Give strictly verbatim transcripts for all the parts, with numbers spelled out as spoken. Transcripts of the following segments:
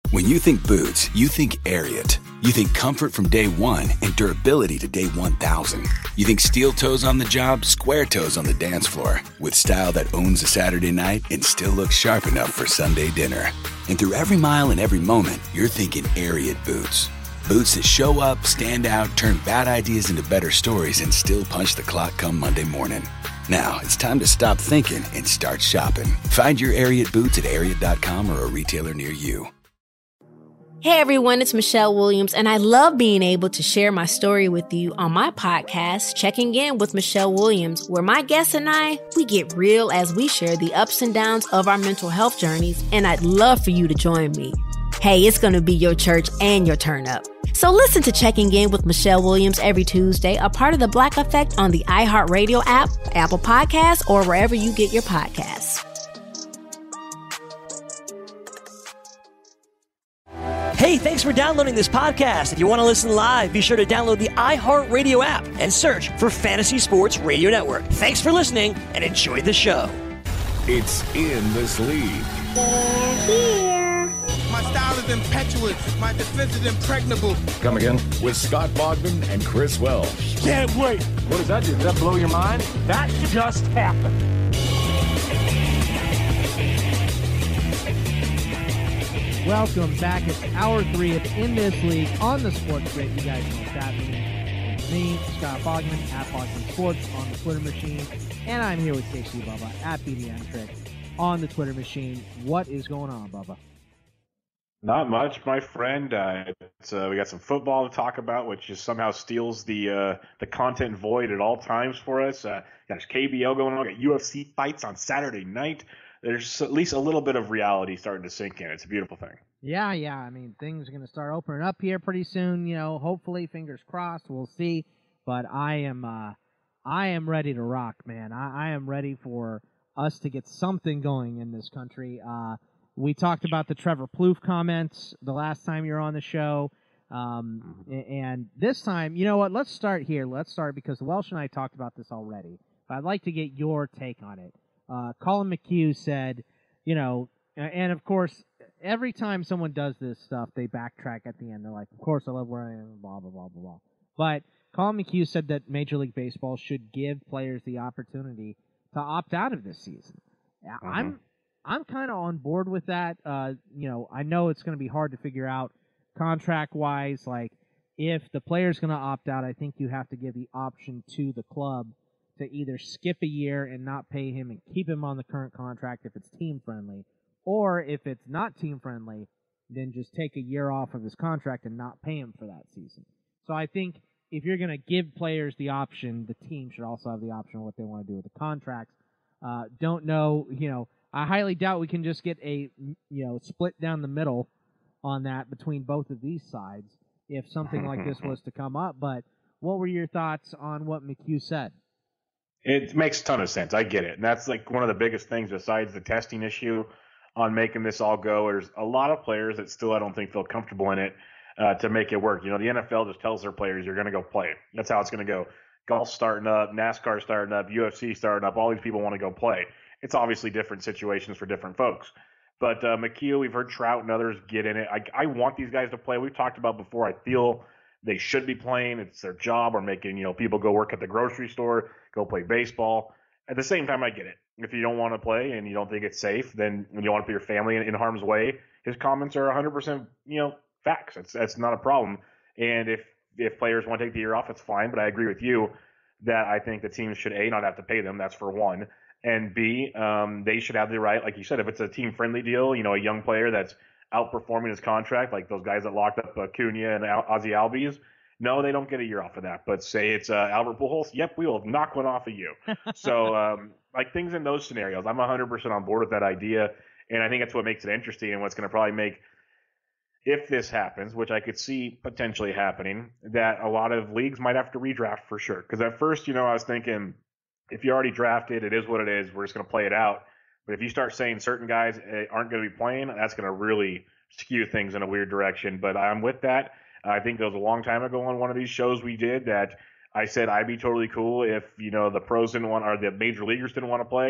When you think boots, you think Ariat. You think comfort from day one and durability to day one thousand. You think steel toes on the job, square toes on the dance floor. With style that owns a Saturday night and still looks sharp enough for Sunday dinner. And through every mile and every moment, you're thinking Ariat boots. Boots that show up, stand out, turn bad ideas into better stories, and still punch the clock come Monday morning. Now, it's time to stop thinking and start shopping. Find your Ariat boots at ariat dot com or a retailer near you. Hey everyone, it's Michelle Williams, and I love being able to share my story with you on my podcast, Checking In with Michelle Williams, where my guests and I, we get real as we share the ups and downs of our mental health journeys, and I'd love for you to join me. Hey, it's going to be your church and your turn up. So listen to Checking In with Michelle Williams every Tuesday, a part of the Black Effect on the iHeartRadio app, Apple Podcasts, or wherever you get your podcasts. Hey, thanks for downloading this podcast. If you want to listen live, be sure to download the iHeartRadio app and search for Fantasy Sports Radio Network. Thanks for listening and enjoy the show. It's In This League. They're here. My style is impetuous. My defense is impregnable. Come again? With Scott Bogman and Chris Welsh. Can't wait. What does that do? Does that blow your mind? That just happened. Welcome back. It's hour three of In This League on the Sports Grid. You guys know what that means. It's me, Scott Bogman, at Bogman Sports on the Twitter machine. And I'm here with K C Bubba at B D M Trick on the Twitter machine. What is going on, Bubba? Not much, my friend. Uh, it's, uh, we got some football to talk about, which just somehow steals the uh, the content void at all times for us. Uh, got K B L going on. Got U F C fights on Saturday night. There's at least a little bit of reality starting to sink in. It's a beautiful thing. Yeah, yeah. I mean, things are going to start opening up here pretty soon. You know, hopefully, fingers crossed. We'll see. But I am, uh, I am ready to rock, man. I, I am ready for us to get something going in this country. Uh, we talked about the Trevor Plouffe comments the last time you were on the show. Um, and this time, you know what? Let's start here. Let's start because Welsh and I talked about this already. But I'd like to get your take on it. Uh, Colin McHugh said, you know, and of course, every time someone does this stuff, they backtrack at the end. They're like, of course, I love where I am, blah, blah, blah, blah, blah. But Colin McHugh said that Major League Baseball should give players the opportunity to opt out of this season. Mm-hmm. I'm I'm kind of on board with that. Uh, you know, I know it's going to be hard to figure out contract-wise. Like, if the player's going to opt out, I think you have to give the option to the club to either skip a year and not pay him and keep him on the current contract if it's team-friendly, or if it's not team-friendly, then just take a year off of his contract and not pay him for that season. So I think if you're going to give players the option, the team should also have the option of what they want to do with the contracts. Uh, don't know, you know, I highly doubt we can just get a, you know, split down the middle on that between both of these sides if something like this was to come up. But what were your thoughts on what McHugh said? It makes a ton of sense. I get it. And that's like one of the biggest things besides the testing issue on making this all go. There's a lot of players that still I don't think feel comfortable in it uh, to make it work. You know, the N F L just tells their players you're going to go play. That's how it's going to go. Golf starting up, NASCAR starting up, U F C starting up. All these people want to go play. It's obviously different situations for different folks. But uh, McHugh, we've heard Trout and others get in it. I, I want these guys to play. We've talked about before. I feel they should be playing. It's their job, or making, you know, people go work at the grocery store, go play baseball. At the same time, I get it. If you don't want to play and you don't think it's safe, then when you want to put your family in, in harm's way, his comments are one hundred percent, you know, facts. That's that's not a problem. And if if players want to take the year off, it's fine. But I agree with you that I think the teams should, A, not have to pay them. That's for one. And B, um, they should have the right, like you said, if it's a team-friendly deal, you know, a young player that's outperforming his contract, like those guys that locked up Acuna and Al- Ozzie Albies, no, they don't get a year off of that. But say it's uh, Albert Pujols, yep, we will knock one off of you. So, um, like things in those scenarios, I'm one hundred percent on board with that idea. And I think that's what makes it interesting and what's going to probably make, if this happens, which I could see potentially happening, that a lot of leagues might have to redraft for sure. Because at first, you know, I was thinking, if you already drafted, it is what it is. We're just going to play it out. But if you start saying certain guys aren't going to be playing, that's going to really skew things in a weird direction. But I'm with that. I think it was a long time ago on one of these shows we did that I said I'd be totally cool if, you know, the pros didn't want, or the major leaguers didn't want to play.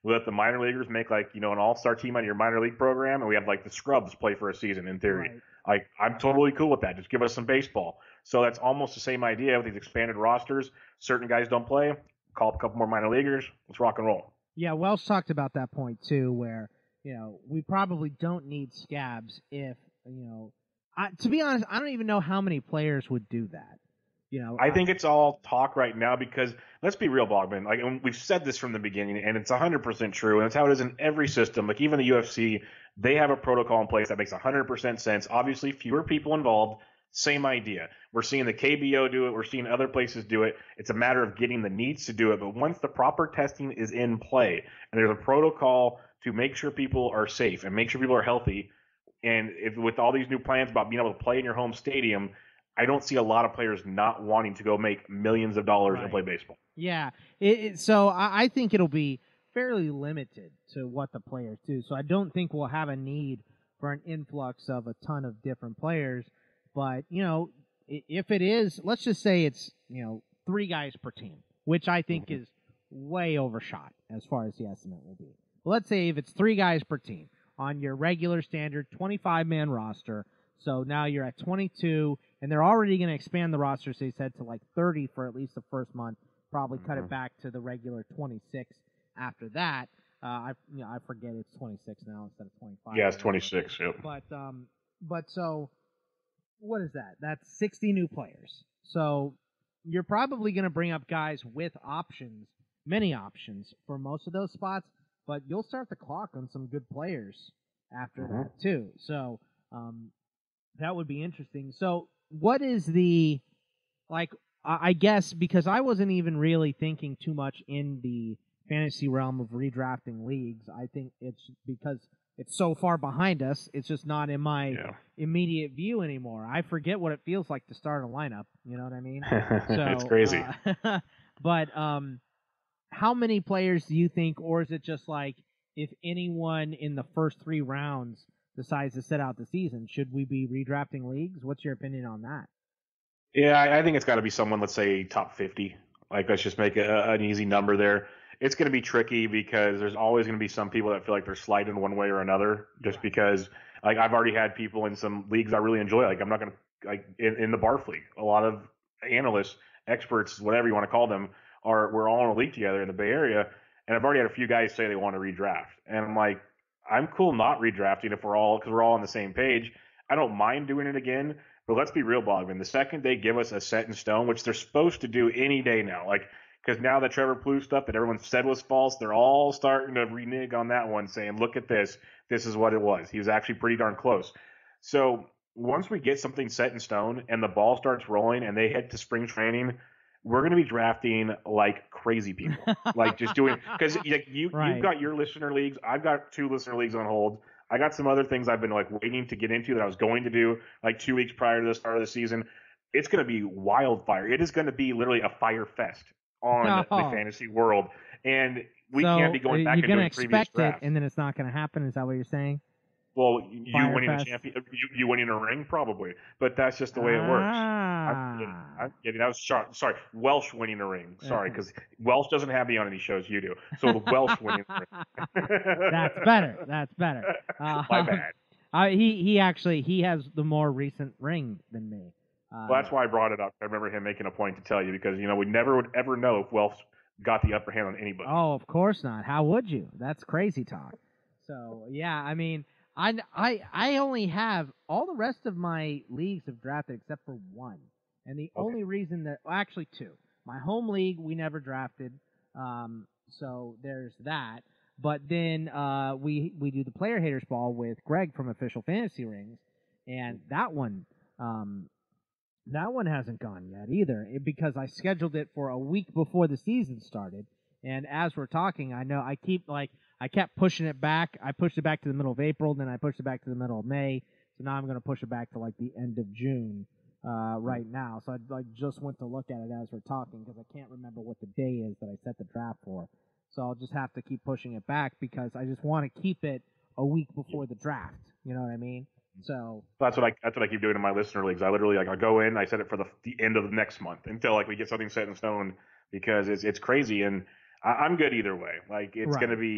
We let the minor leaguers make like, you know, an all-star team out of your minor league program, and we have like the scrubs play for a season in theory. Right. Like, I'm totally cool with that. Just give us some baseball. So that's almost the same idea with these expanded rosters. Certain guys don't play. Call up a couple more minor leaguers. Let's rock and roll. Yeah, Welsh talked about that point too, where, you know, we probably don't need scabs if, you know, I, to be honest, I don't even know how many players would do that. You know, I think it's all talk right now because let's be real, Bogman. Like, and we've said this from the beginning, and it's one hundred percent true, and it's how it is in every system. Like, even the U F C, they have a protocol in place that makes one hundred percent sense. Obviously, fewer people involved, same idea. We're seeing the K B O do it. We're seeing other places do it. It's a matter of getting the needs to do it. But once the proper testing is in play, and there's a protocol to make sure people are safe and make sure people are healthy, and if, with all these new plans about being able to play in your home stadium, I don't see a lot of players not wanting to go make millions of dollars Right. and play baseball. Yeah, it, it, so I, I think it'll be fairly limited to what the players do. So I don't think we'll have a need for an influx of a ton of different players. But, you know, if it is, let's just say it's, you know, three guys per team, which I think mm-hmm. is way overshot as far as the estimate will be. But let's say if it's three guys per team on your regular standard twenty-five man roster, so now you're at twenty-two, and they're already going to expand the roster, so they said, to like thirty for at least the first month, probably mm-hmm. cut it back to the regular twenty-six after that. Uh, I you know, I forget it's twenty-six now instead of twenty-five. Yeah, it's twenty-six, yep. But, um, but so, what is that? That's sixty new players. So you're probably going to bring up guys with options, many options for most of those spots, but you'll start the clock on some good players after mm-hmm. that too. So um, that would be interesting. So what is the, like, I guess because I wasn't even really thinking too much in the fantasy realm of redrafting leagues. I think it's because it's so far behind us, it's just not in my yeah. immediate view anymore. I forget what it feels like to start a lineup. You know what I mean? So, it's crazy. Uh, but um, how many players do you think, or is it just like if anyone in the first three rounds decides to sit out the season, should we be redrafting leagues? What's your opinion on that? Yeah, I, I think it's got to be someone, let's say, top fifty. Like, let's just make a, an easy number there. It's going to be tricky because there's always going to be some people that feel like they're sliding one way or another just because, like, I've already had people in some leagues I really enjoy. Like, I'm not going to, like, in, in the Barf League, a lot of analysts, experts, whatever you want to call them, are we're all in a league together in the Bay Area, and I've already had a few guys say they want to redraft. And I'm like, I'm cool not redrafting if we're all, because we're all on the same page. I don't mind doing it again, but let's be real, Bogman. The second they give us a set in stone, which they're supposed to do any day now, like, because now the Trevor Plouffe stuff that everyone said was false, they're all starting to renege on that one, saying, look at this. This is what it was. He was actually pretty darn close. So once we get something set in stone and the ball starts rolling and they head to spring training, we're going to be drafting like crazy people. Like just doing – because like, you, right. you've got your listener leagues. I've got two listener leagues on hold. I got some other things I've been like waiting to get into that I was going to do like two weeks prior to the start of the season. It's going to be wildfire. It is going to be literally a fire fest on oh. the fantasy world, and we so can't be going back and doing previous drafts. It, and then it's not going to happen. Is that what you're saying? Well, you Fire winning fest. a champion, you, you winning a ring, probably, but that's just the way it works. Ah. I'm kidding. I'm kidding. That was sorry, sorry. Welsh winning a ring. Sorry, because Welsh doesn't have me on any shows you do. So the Welsh winning a ring. That's better. That's better. Uh, My bad. Uh, he he actually he has the more recent ring than me. Uh, well, that's why I brought it up. I remember him making a point to tell you because, you know, we never would ever know if Welsh got the upper hand on anybody. Oh, of course not. How would you? That's crazy talk. So, yeah, I mean, I, I, I only have – all the rest of my leagues have drafted except for one. And the okay. only reason that – well, actually two. My home league, we never drafted. Um, so there's that. But then uh, we, we do the Player Haters Ball with Greg from Official Fantasy Rings. And that one um, – That one hasn't gone yet either because I scheduled it for a week before the season started. And as we're talking, I know I keep like I kept pushing it back. I pushed it back to the middle of April, then I pushed it back to the middle of May. So now I'm going to push it back to like the end of June uh, right now. So I like just went to look at it as we're talking because I can't remember what the day is that I set the draft for. So I'll just have to keep pushing it back because I just want to keep it a week before the draft. You know what I mean? So that's what I that's what I keep doing in my listener leagues. I literally like I go in, I set it for the the end of the next month until like we get something set in stone because it's it's crazy and I, I'm good either way. Like it's right. gonna be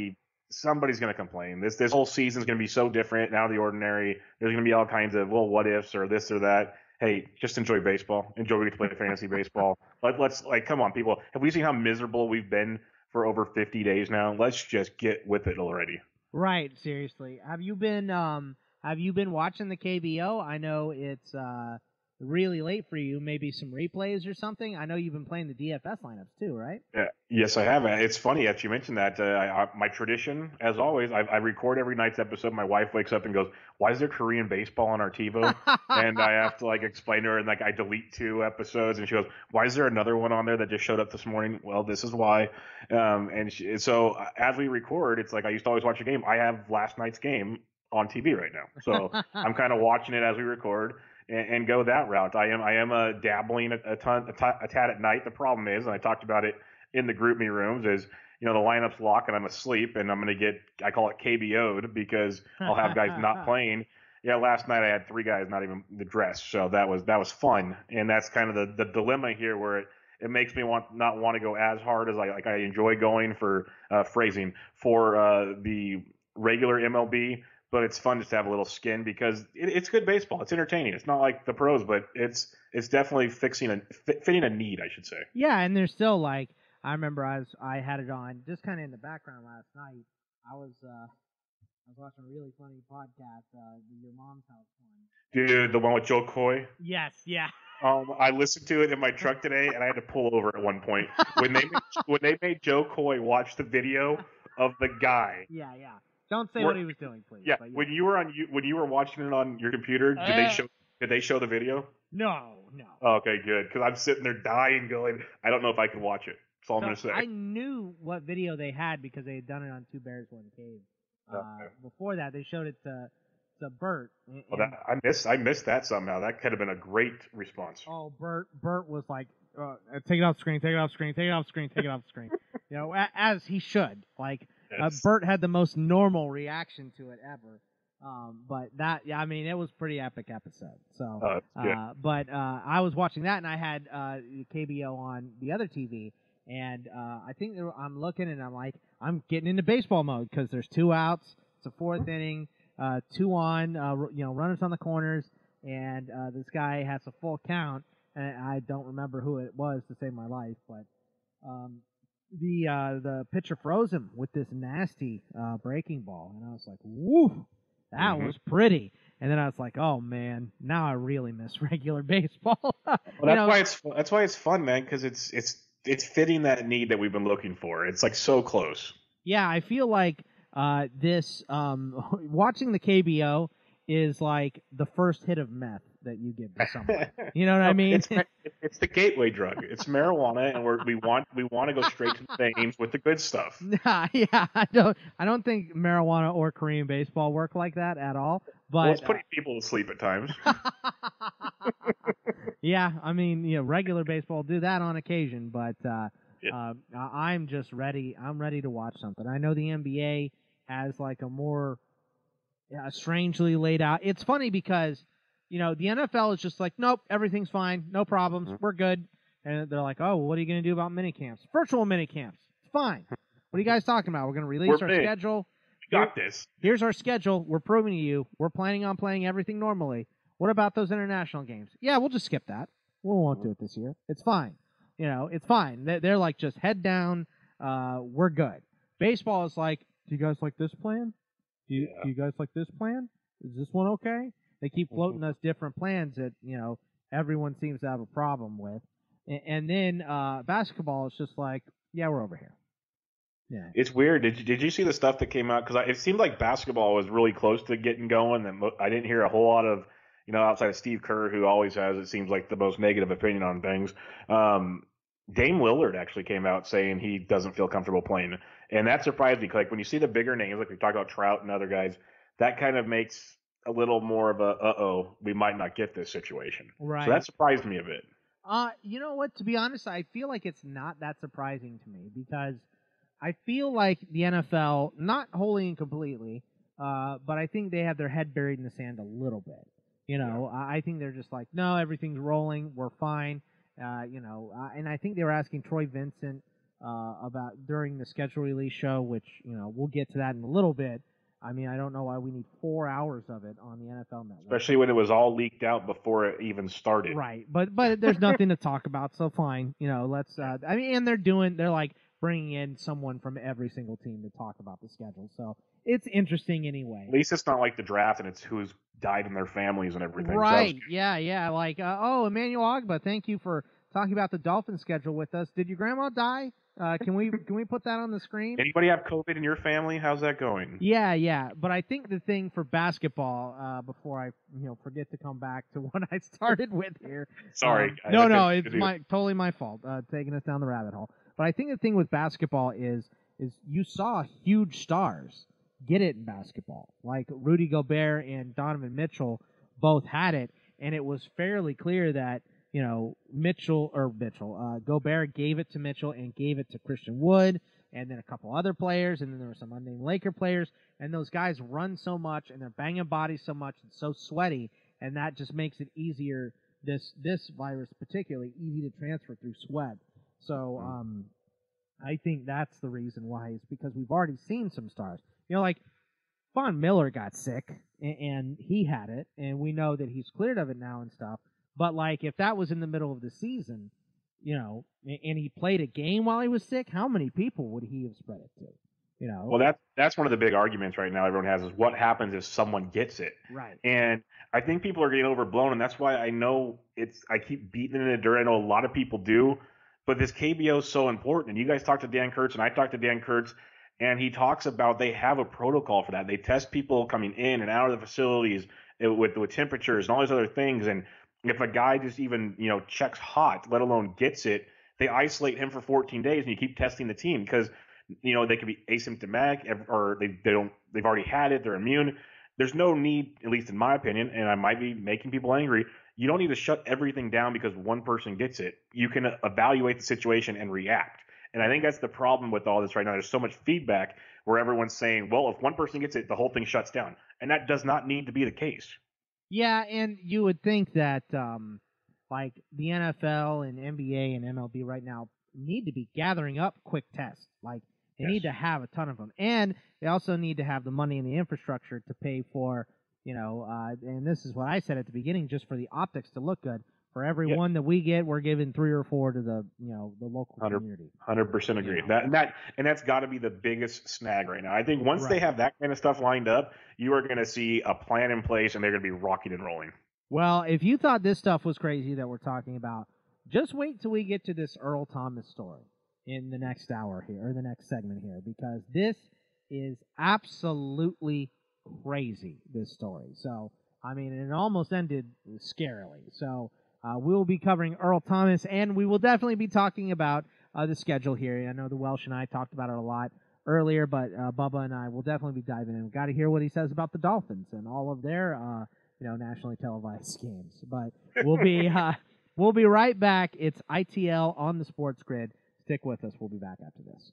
somebody's going to complain. This this whole season's going to be so different, out of the ordinary. There's going to be all kinds of, well, what ifs or this or that. Hey, just enjoy baseball. Enjoy we get to play fantasy baseball. Let, let's, like, come on, people. Have we seen how miserable we've been for over fifty days now? Let's just get with it already. Right, seriously. Have you been um have you been watching the K B O? I know it's uh really late for you. Maybe some replays or something. I know you've been playing the D F S lineups too, right? Yeah, yes, I have. It's funny that you mentioned that. Uh, I, I, my tradition, as always, I, I record every night's episode. My wife wakes up and goes, "Why is there Korean baseball on our TiVo?" And I have to like explain to her, and like I delete two episodes, and she goes, "Why is there another one on there that just showed up this morning?" Well, this is why. Um, and she, so as we record, it's like I used to always watch a game. I have last night's game on T V right now, so I'm kind of watching it as we record. And go that route. I am I am a dabbling a, a ton a, t- a tad at night. The problem is, and I talked about it in the group me rooms, is you know the lineup's lock and I'm asleep and I'm gonna get I call it K B O'd because I'll have guys not playing. Yeah, last night I had three guys not even the dress, so that was that was fun. And that's kind of the, the dilemma here where it, it makes me want not want to go as hard as I like I enjoy going for uh, phrasing for uh, the regular M L B. But it's fun just to have a little skin because it, it's good baseball. It's entertaining. It's not like the pros, but it's it's definitely fixing a fitting a need, I should say. Yeah, and there's still like I remember I was I had it on just kind of in the background last night. I was uh, I was watching a really funny podcast, uh, the Your Mom's House one. Dude, the one with Joe Coy. Yes, yeah. Um, I listened to it in my truck today, and I had to pull over at one point when they made, when they made Joe Coy watch the video of the guy. Yeah, yeah. Don't say Where, what he was doing, please. Yeah, but yeah. when you were on you when you were watching it on your computer, did uh, they show did they show the video? No, no. Oh, okay, good. Because I'm sitting there dying, going, I don't know if I can watch it. That's all so I'm gonna say. I knew what video they had because they had done it on Two Bears One Cave. Uh, okay. Before that, they showed it to to Bert. And, well, that, I missed I missed that somehow. That could have been a great response. Oh, Bert Bert was like, uh, take it off screen, take it off screen, take it off screen, take it off screen. You know, as he should. Like. Uh, Bert had the most normal reaction to it ever, um, but that yeah, I mean it was a pretty epic episode. So, oh, uh, but uh, I was watching that and I had uh, K B O on the other T V, and uh, I think were, I'm looking and I'm like I'm getting into baseball mode because there's two outs, it's a fourth inning, uh, two on, uh, you know, runners on the corners, and uh, this guy has a full count, and I don't remember who it was to save my life, but. Um, The uh, the pitcher froze him with this nasty uh, breaking ball, and I was like, "Woo, that mm-hmm. was pretty." And then I was like, "Oh man, now I really miss regular baseball." well, that's know? why it's that's why it's fun, man, because it's it's it's fitting that need that we've been looking for. It's like so close. Yeah, I feel like uh, this um, watching the K B O is like the first hit of meth that you give to someone. You know what no, I mean? It's, it's the gateway drug. It's marijuana, and we're, we want we want to go straight to the veins with the good stuff. Yeah, yeah. I don't I don't think marijuana or Korean baseball work like that at all. But well, it's putting uh, people to sleep at times. Yeah, I mean, you know, regular baseball do that on occasion, but uh, yeah. uh, I'm just ready. I'm ready to watch something. I know the N B A has like a more uh, strangely laid out. It's funny because. You know, the N F L is just like, nope, everything's fine, no problems, mm-hmm. we're good. And they're like, oh, well, what are you going to do about mini camps? Virtual mini camps, it's fine. What are you guys talking about? We're going to release we're our big. schedule. We got Here, this. Here's our schedule. We're proving to you. We're planning on playing everything normally. What about those international games? Yeah, we'll just skip that. We won't do it this year. It's fine. You know, it's fine. They're, they're like, just head down. Uh, we're good. Baseball is like, do you guys like this plan? Do you, yeah. do you guys like this plan? Is this one okay? They keep floating us different plans that, you know, everyone seems to have a problem with. And, and then uh, basketball is just like, yeah, we're over here. Yeah. It's weird. Did you, did you see the stuff that came out? Because it seemed like basketball was really close to getting going. And I didn't hear a whole lot of, you know, outside of Steve Kerr, who always has, it seems like, the most negative opinion on things. Um, Dame Lillard actually came out saying he doesn't feel comfortable playing. And that surprised me. Like, when you see the bigger names, like we talked about Trout and other guys, that kind of makes a little more of a uh-oh, we might not get this situation. Right. So that surprised me a bit. Uh, you know what? To be honest, I feel like it's not that surprising to me because I feel like the N F L, not wholly and completely, uh, but I think they have their head buried in the sand a little bit. You know, yeah. I think they're just like, no, everything's rolling, we're fine. Uh, you know, uh, and I think they were asking Troy Vincent uh, about during the schedule release show, which, you know, we'll get to that in a little bit. I mean, I don't know why we need four hours of it on the N F L Network. Especially when it was all leaked out before it even started. Right, but but there's nothing to talk about, so fine. You know, let's. Uh, I mean, and they're doing. They're like bringing in someone from every single team to talk about the schedule, so it's interesting anyway. At least it's not like the draft, and it's who's died in their families and everything. Right? So yeah, yeah. Like, uh, oh, Emmanuel Ogba, thank you for talking about the Dolphins schedule with us. Did your grandma die? Uh, can we can we put that on the screen? Anybody have COVID in your family? How's that going? Yeah, yeah. But I think the thing for basketball, uh, before I you know forget to come back to what I started with here. Sorry. Um, no, no, it's my totally my fault. Uh, taking us down the rabbit hole. But I think the thing with basketball is is you saw huge stars get it in basketball, like Rudy Gobert and Donovan Mitchell both had it, and it was fairly clear that. You know, Mitchell or Mitchell, uh, Gobert gave it to Mitchell and gave it to Christian Wood, and then a couple other players, and then there were some unnamed Laker players, and those guys run so much and they're banging bodies so much and so sweaty, and that just makes it easier. This this virus particularly easy to transfer through sweat. So um, I think that's the reason why is because we've already seen some stars. You know, like Von Miller got sick and, and he had it, and we know that he's cleared of it now and stuff. But, like, if that was in the middle of the season, you know, and he played a game while he was sick, how many people would he have spread it to? You know? Well, that's, that's one of the big arguments right now everyone has is what happens if someone gets it. Right. And I think people are getting overblown, and that's why I know it's – I keep beating it in the dirt. I know a lot of people do. But this K B O is so important. And you guys talked to Dan Kurtz, and I talked to Dan Kurtz, and he talks about they have a protocol for that. They test people coming in and out of the facilities with, with temperatures and all these other things, and – if a guy just even, you know, checks hot, let alone gets it, they isolate him for fourteen days, and you keep testing the team because, you know, they could be asymptomatic or they, they don't, they've already had it, they're immune. There's no need, at least in my opinion, and I might be making people angry, you don't need to shut everything down because one person gets it. You can evaluate the situation and react. And I think that's the problem with all this right now. There's so much feedback where everyone's saying, well, if one person gets it, the whole thing shuts down. And that does not need to be the case. Yeah, and you would think that, um, like, the N F L and N B A and M L B right now need to be gathering up quick tests. Like, they yes. need to have a ton of them. And they also need to have the money and the infrastructure to pay for, you know, uh, and this is what I said at the beginning, just for the optics to look good. For every yep. one that we get, we're giving three or four to the, you know, the local one hundred, community. one hundred percent agree. You know? That and that and that's got to be the biggest snag right now. I think once right. they have that kind of stuff lined up, you are going to see a plan in place, and they're going to be rocking and rolling. Well, if you thought this stuff was crazy that we're talking about, just wait till we get to this Earl Thomas story in the next hour here, or the next segment here, because this is absolutely crazy, this story. So, I mean, it almost ended scarily. So, uh, we'll be covering Earl Thomas, and we will definitely be talking about uh, the schedule here. I know the Welsh and I talked about it a lot earlier, but uh, Bubba and I will definitely be diving in. We've got to hear what he says about the Dolphins and all of their, uh, you know, nationally televised games. But we'll be uh, we'll be right back. It's I T L on the Sports Grid. Stick with us. We'll be back after this.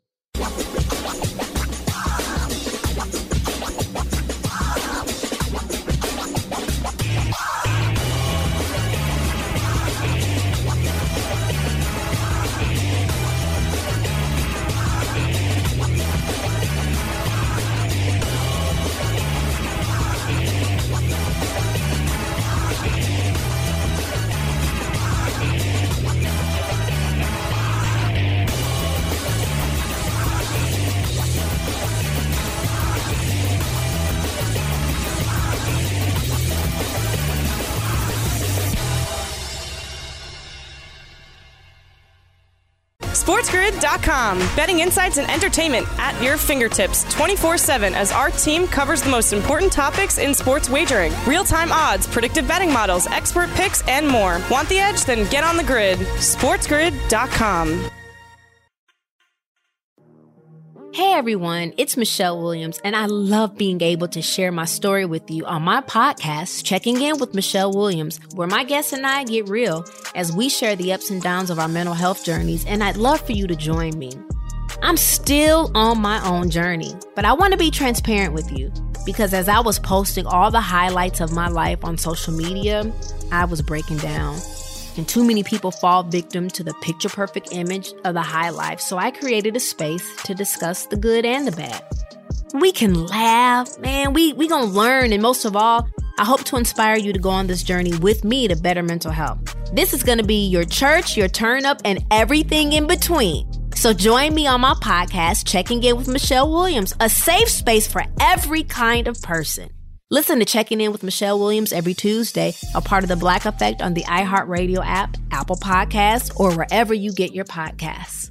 SportsGrid dot com. Betting insights and entertainment at your fingertips twenty-four seven as our team covers the most important topics in sports wagering. Real-time odds, predictive betting models, expert picks, and more. Want the edge? Then get on the grid. SportsGrid dot com. Hey everyone, it's Michelle Williams, and I love being able to share my story with you on my podcast, Checking In with Michelle Williams, where my guests and I get real as we share the ups and downs of our mental health journeys, and I'd love for you to join me. I'm still on my own journey, but I want to be transparent with you because as I was posting all the highlights of my life on social media, I was breaking down. And too many people fall victim to the picture-perfect image of the high life, so I created a space to discuss the good and the bad. We can laugh, man, we we gonna learn, and most of all, I hope to inspire you to go on this journey with me to better mental health. This is gonna be your church, your turn-up, and everything in between. So join me on my podcast, Checking In with Michelle Williams, a safe space for every kind of person. Listen to Checking In with Michelle Williams every Tuesday, a part of the Black Effect on the iHeartRadio app, Apple Podcasts, or wherever you get your podcasts.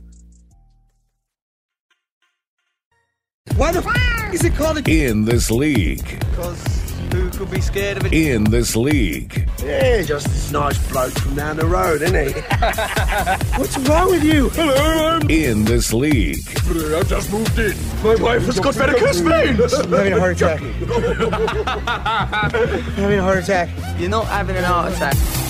Why the f*** is it called In This League? Because who could be scared of it? In This League. Yeah, just this nice bloke from down the road, isn't he? What's wrong with you? Hello, I'm... In This League. I just moved in. My wife has got varicose veins. I'm having a heart attack. I'm having a heart attack. You're not having an heart attack.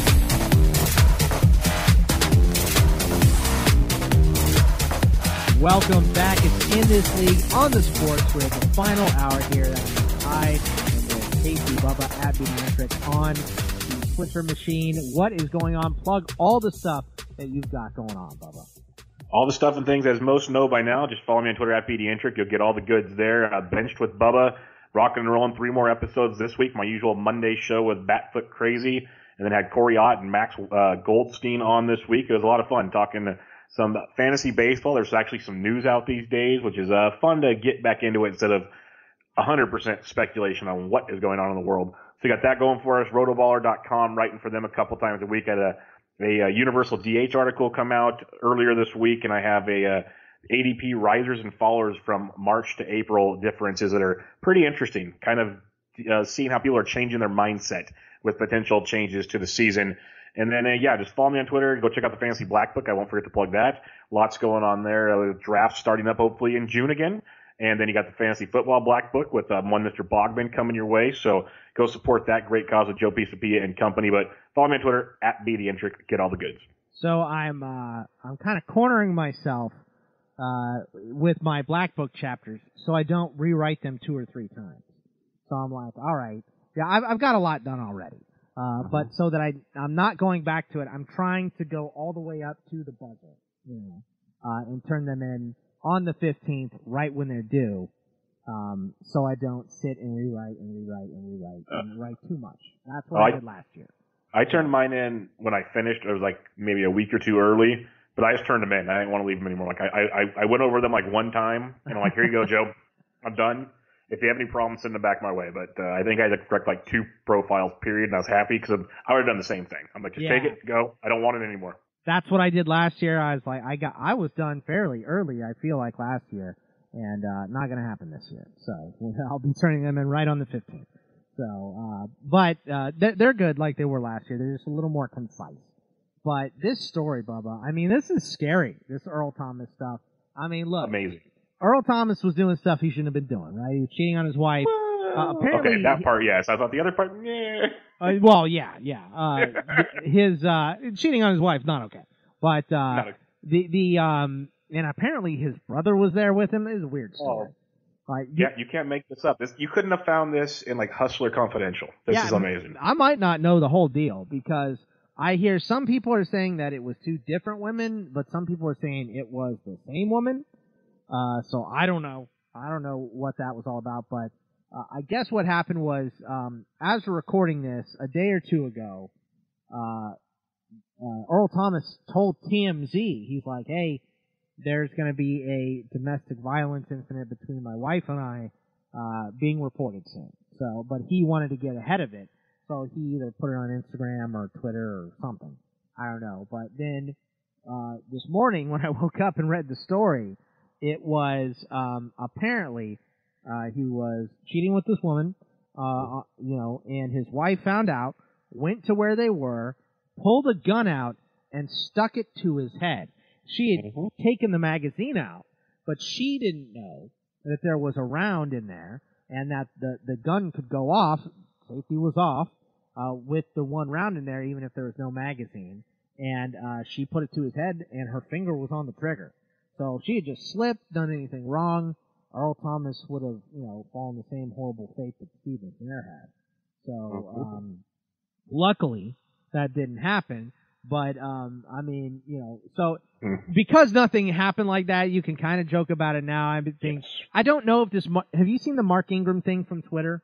Welcome back. It's In This League on the Sports Grid, the final hour here. That's I and with Casey Bubba at Beatrick on the Twitter machine. What is going on? Plug all the stuff that you've got going on, Bubba. All the stuff and things, as most know by now, just follow me on Twitter at Pediatric. You'll get all the goods there. Uh, Benched with Bubba, rocking and rolling. Three more episodes this week. My usual Monday show with Batfoot Crazy, and then had Corey Ott and Max uh, Goldstein on this week. It was a lot of fun talking to some fantasy baseball. There's actually some news out these days, which is uh, fun to get back into it instead of one hundred percent speculation on what is going on in the world. So you got that going for us. rotoballer dot com, writing for them a couple times a week. I had a, a, a Universal D H article come out earlier this week, and I have a, a A D P risers and fallers from March to April differences that are pretty interesting, kind of uh, seeing how people are changing their mindset with potential changes to the season. And then, uh, yeah, just follow me on Twitter. Go check out the Fantasy Black Book. I won't forget to plug that. Lots going on there. Uh, drafts starting up hopefully in June again. And then you got the Fantasy Football Black Book with um, one Mister Bogman coming your way. So go support that great cause with Joe Pisapia and company. But follow me on Twitter at BDintric. Get all the goods. So I'm uh, I'm kind of cornering myself uh, with my Black Book chapters so I don't rewrite them two or three times. So I'm like, all right. Yeah, I've, I've got a lot done already. Uh, but so that I, I'm not going back to it, I'm trying to go all the way up to the buzzer, you know, uh, and turn them in on the fifteenth, right when they're due, um, so I don't sit and rewrite and rewrite and rewrite and write too much. That's what well, I did last year. I turned mine in when I finished. It was like maybe a week or two early, but I just turned them in. I didn't want to leave them anymore. Like I, I, I went over them like one time, and I'm like, here you go, Joe. I'm done. If you have any problems, send them back my way. But uh, I think I had to correct like two profiles, period, and I was happy because I would have done the same thing. I'm like, just yeah. take it, go. I don't want it anymore. That's what I did last year. I was like, I got, I was done fairly early. I feel like last year, and uh, not going to happen this year. So I'll be turning them in right on the fifteenth. So, uh, but uh, they're, they're good like they were last year. They're just a little more concise. But this story, Bubba, I mean, this is scary. This Earl Thomas stuff. I mean, look, amazing. Earl Thomas was doing stuff he shouldn't have been doing, right? He was cheating on his wife. Uh, apparently, okay, that part, yes. I thought the other part, yeah. Uh, well, yeah, yeah. Uh, his uh, cheating on his wife, not okay. But uh, not okay. the the um, and apparently his brother was there with him. It was a weird story. Oh. Like, yeah, you can't make this up. This you couldn't have found this in like Hustler Confidential. This yeah, is amazing. I might not know the whole deal because I hear some people are saying that it was two different women, but some people are saying it was the same woman. Uh, so I don't know. I don't know what that was all about, but uh, I guess what happened was, um, as we're recording this, a day or two ago, uh, uh, Earl Thomas told T M Z, he's like, hey, there's going to be a domestic violence incident between my wife and I, uh, being reported soon. So, but he wanted to get ahead of it, so he either put it on Instagram or Twitter or something. I don't know. But then, uh, this morning when I woke up and read the story, it was, um, apparently, uh, he was cheating with this woman, uh, you know, and his wife found out, went to where they were, pulled a gun out, and stuck it to his head. She had mm-hmm. taken the magazine out, but she didn't know that there was a round in there, and that the, the gun could go off, safety was off, uh, with the one round in there, even if there was no magazine. And, uh, she put it to his head, and her finger was on the trigger. So if she had just slipped, done anything wrong, Earl Thomas would have, you know, fallen the same horrible fate that Steve McNair had. So, um, luckily, that didn't happen. But, um, I mean, you know, so because nothing happened like that, you can kind of joke about it now. I think, yes. I don't know if this, have you seen the Mark Ingram thing from Twitter?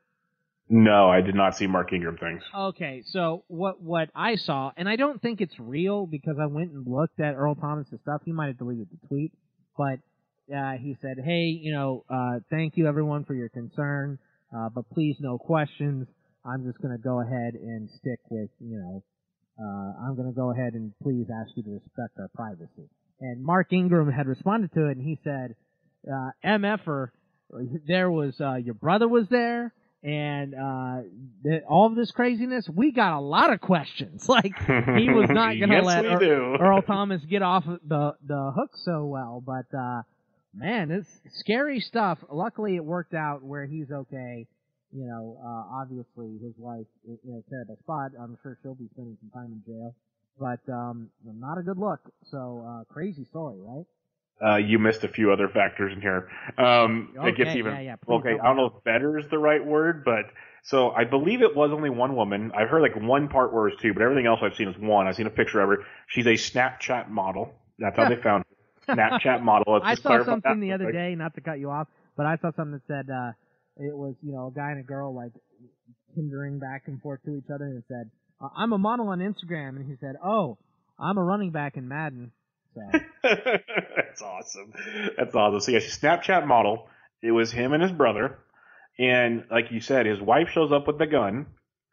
No, I did not see Mark Ingram things. Okay, so what what I saw, and I don't think it's real because I went and looked at Earl Thomas' stuff. He might have deleted the tweet, but uh, he said, hey, you know, uh, thank you everyone for your concern, uh, but please no questions. I'm just going to go ahead and stick with, you know, uh, I'm going to go ahead and please ask you to respect our privacy. And Mark Ingram had responded to it, and he said, uh, M F-er, there was, uh, your brother was there, and uh, the, all of this craziness, we got a lot of questions. Like, he was not going to yes, let we Earl, Earl Thomas get off the, the hook so well. But, uh, man, it's scary stuff. Luckily, it worked out where he's okay. You know, uh, obviously his wife is in a terrible spot. I'm sure she'll be spending some time in jail. But um, not a good look. So, uh, crazy story, right? Uh, you missed a few other factors in here. Um, okay, it gets even, yeah, yeah. okay, I don't know if better is the right word, but so I believe it was only one woman. I've heard like one part where it was two, but everything else I've seen is one. I've seen a picture of her. She's a Snapchat model. That's how they found her. Snapchat model. Let's I just saw something that. the other day, not to cut you off, but I saw something that said, uh, it was, you know, a guy and a girl, like, hindering back and forth to each other, and it said, uh, I'm a model on Instagram, and he said, oh, I'm a running back in Madden. So. That's awesome. That's awesome. So, yeah, she's a Snapchat model. It was him and his brother, and like you said, his wife shows up with the gun,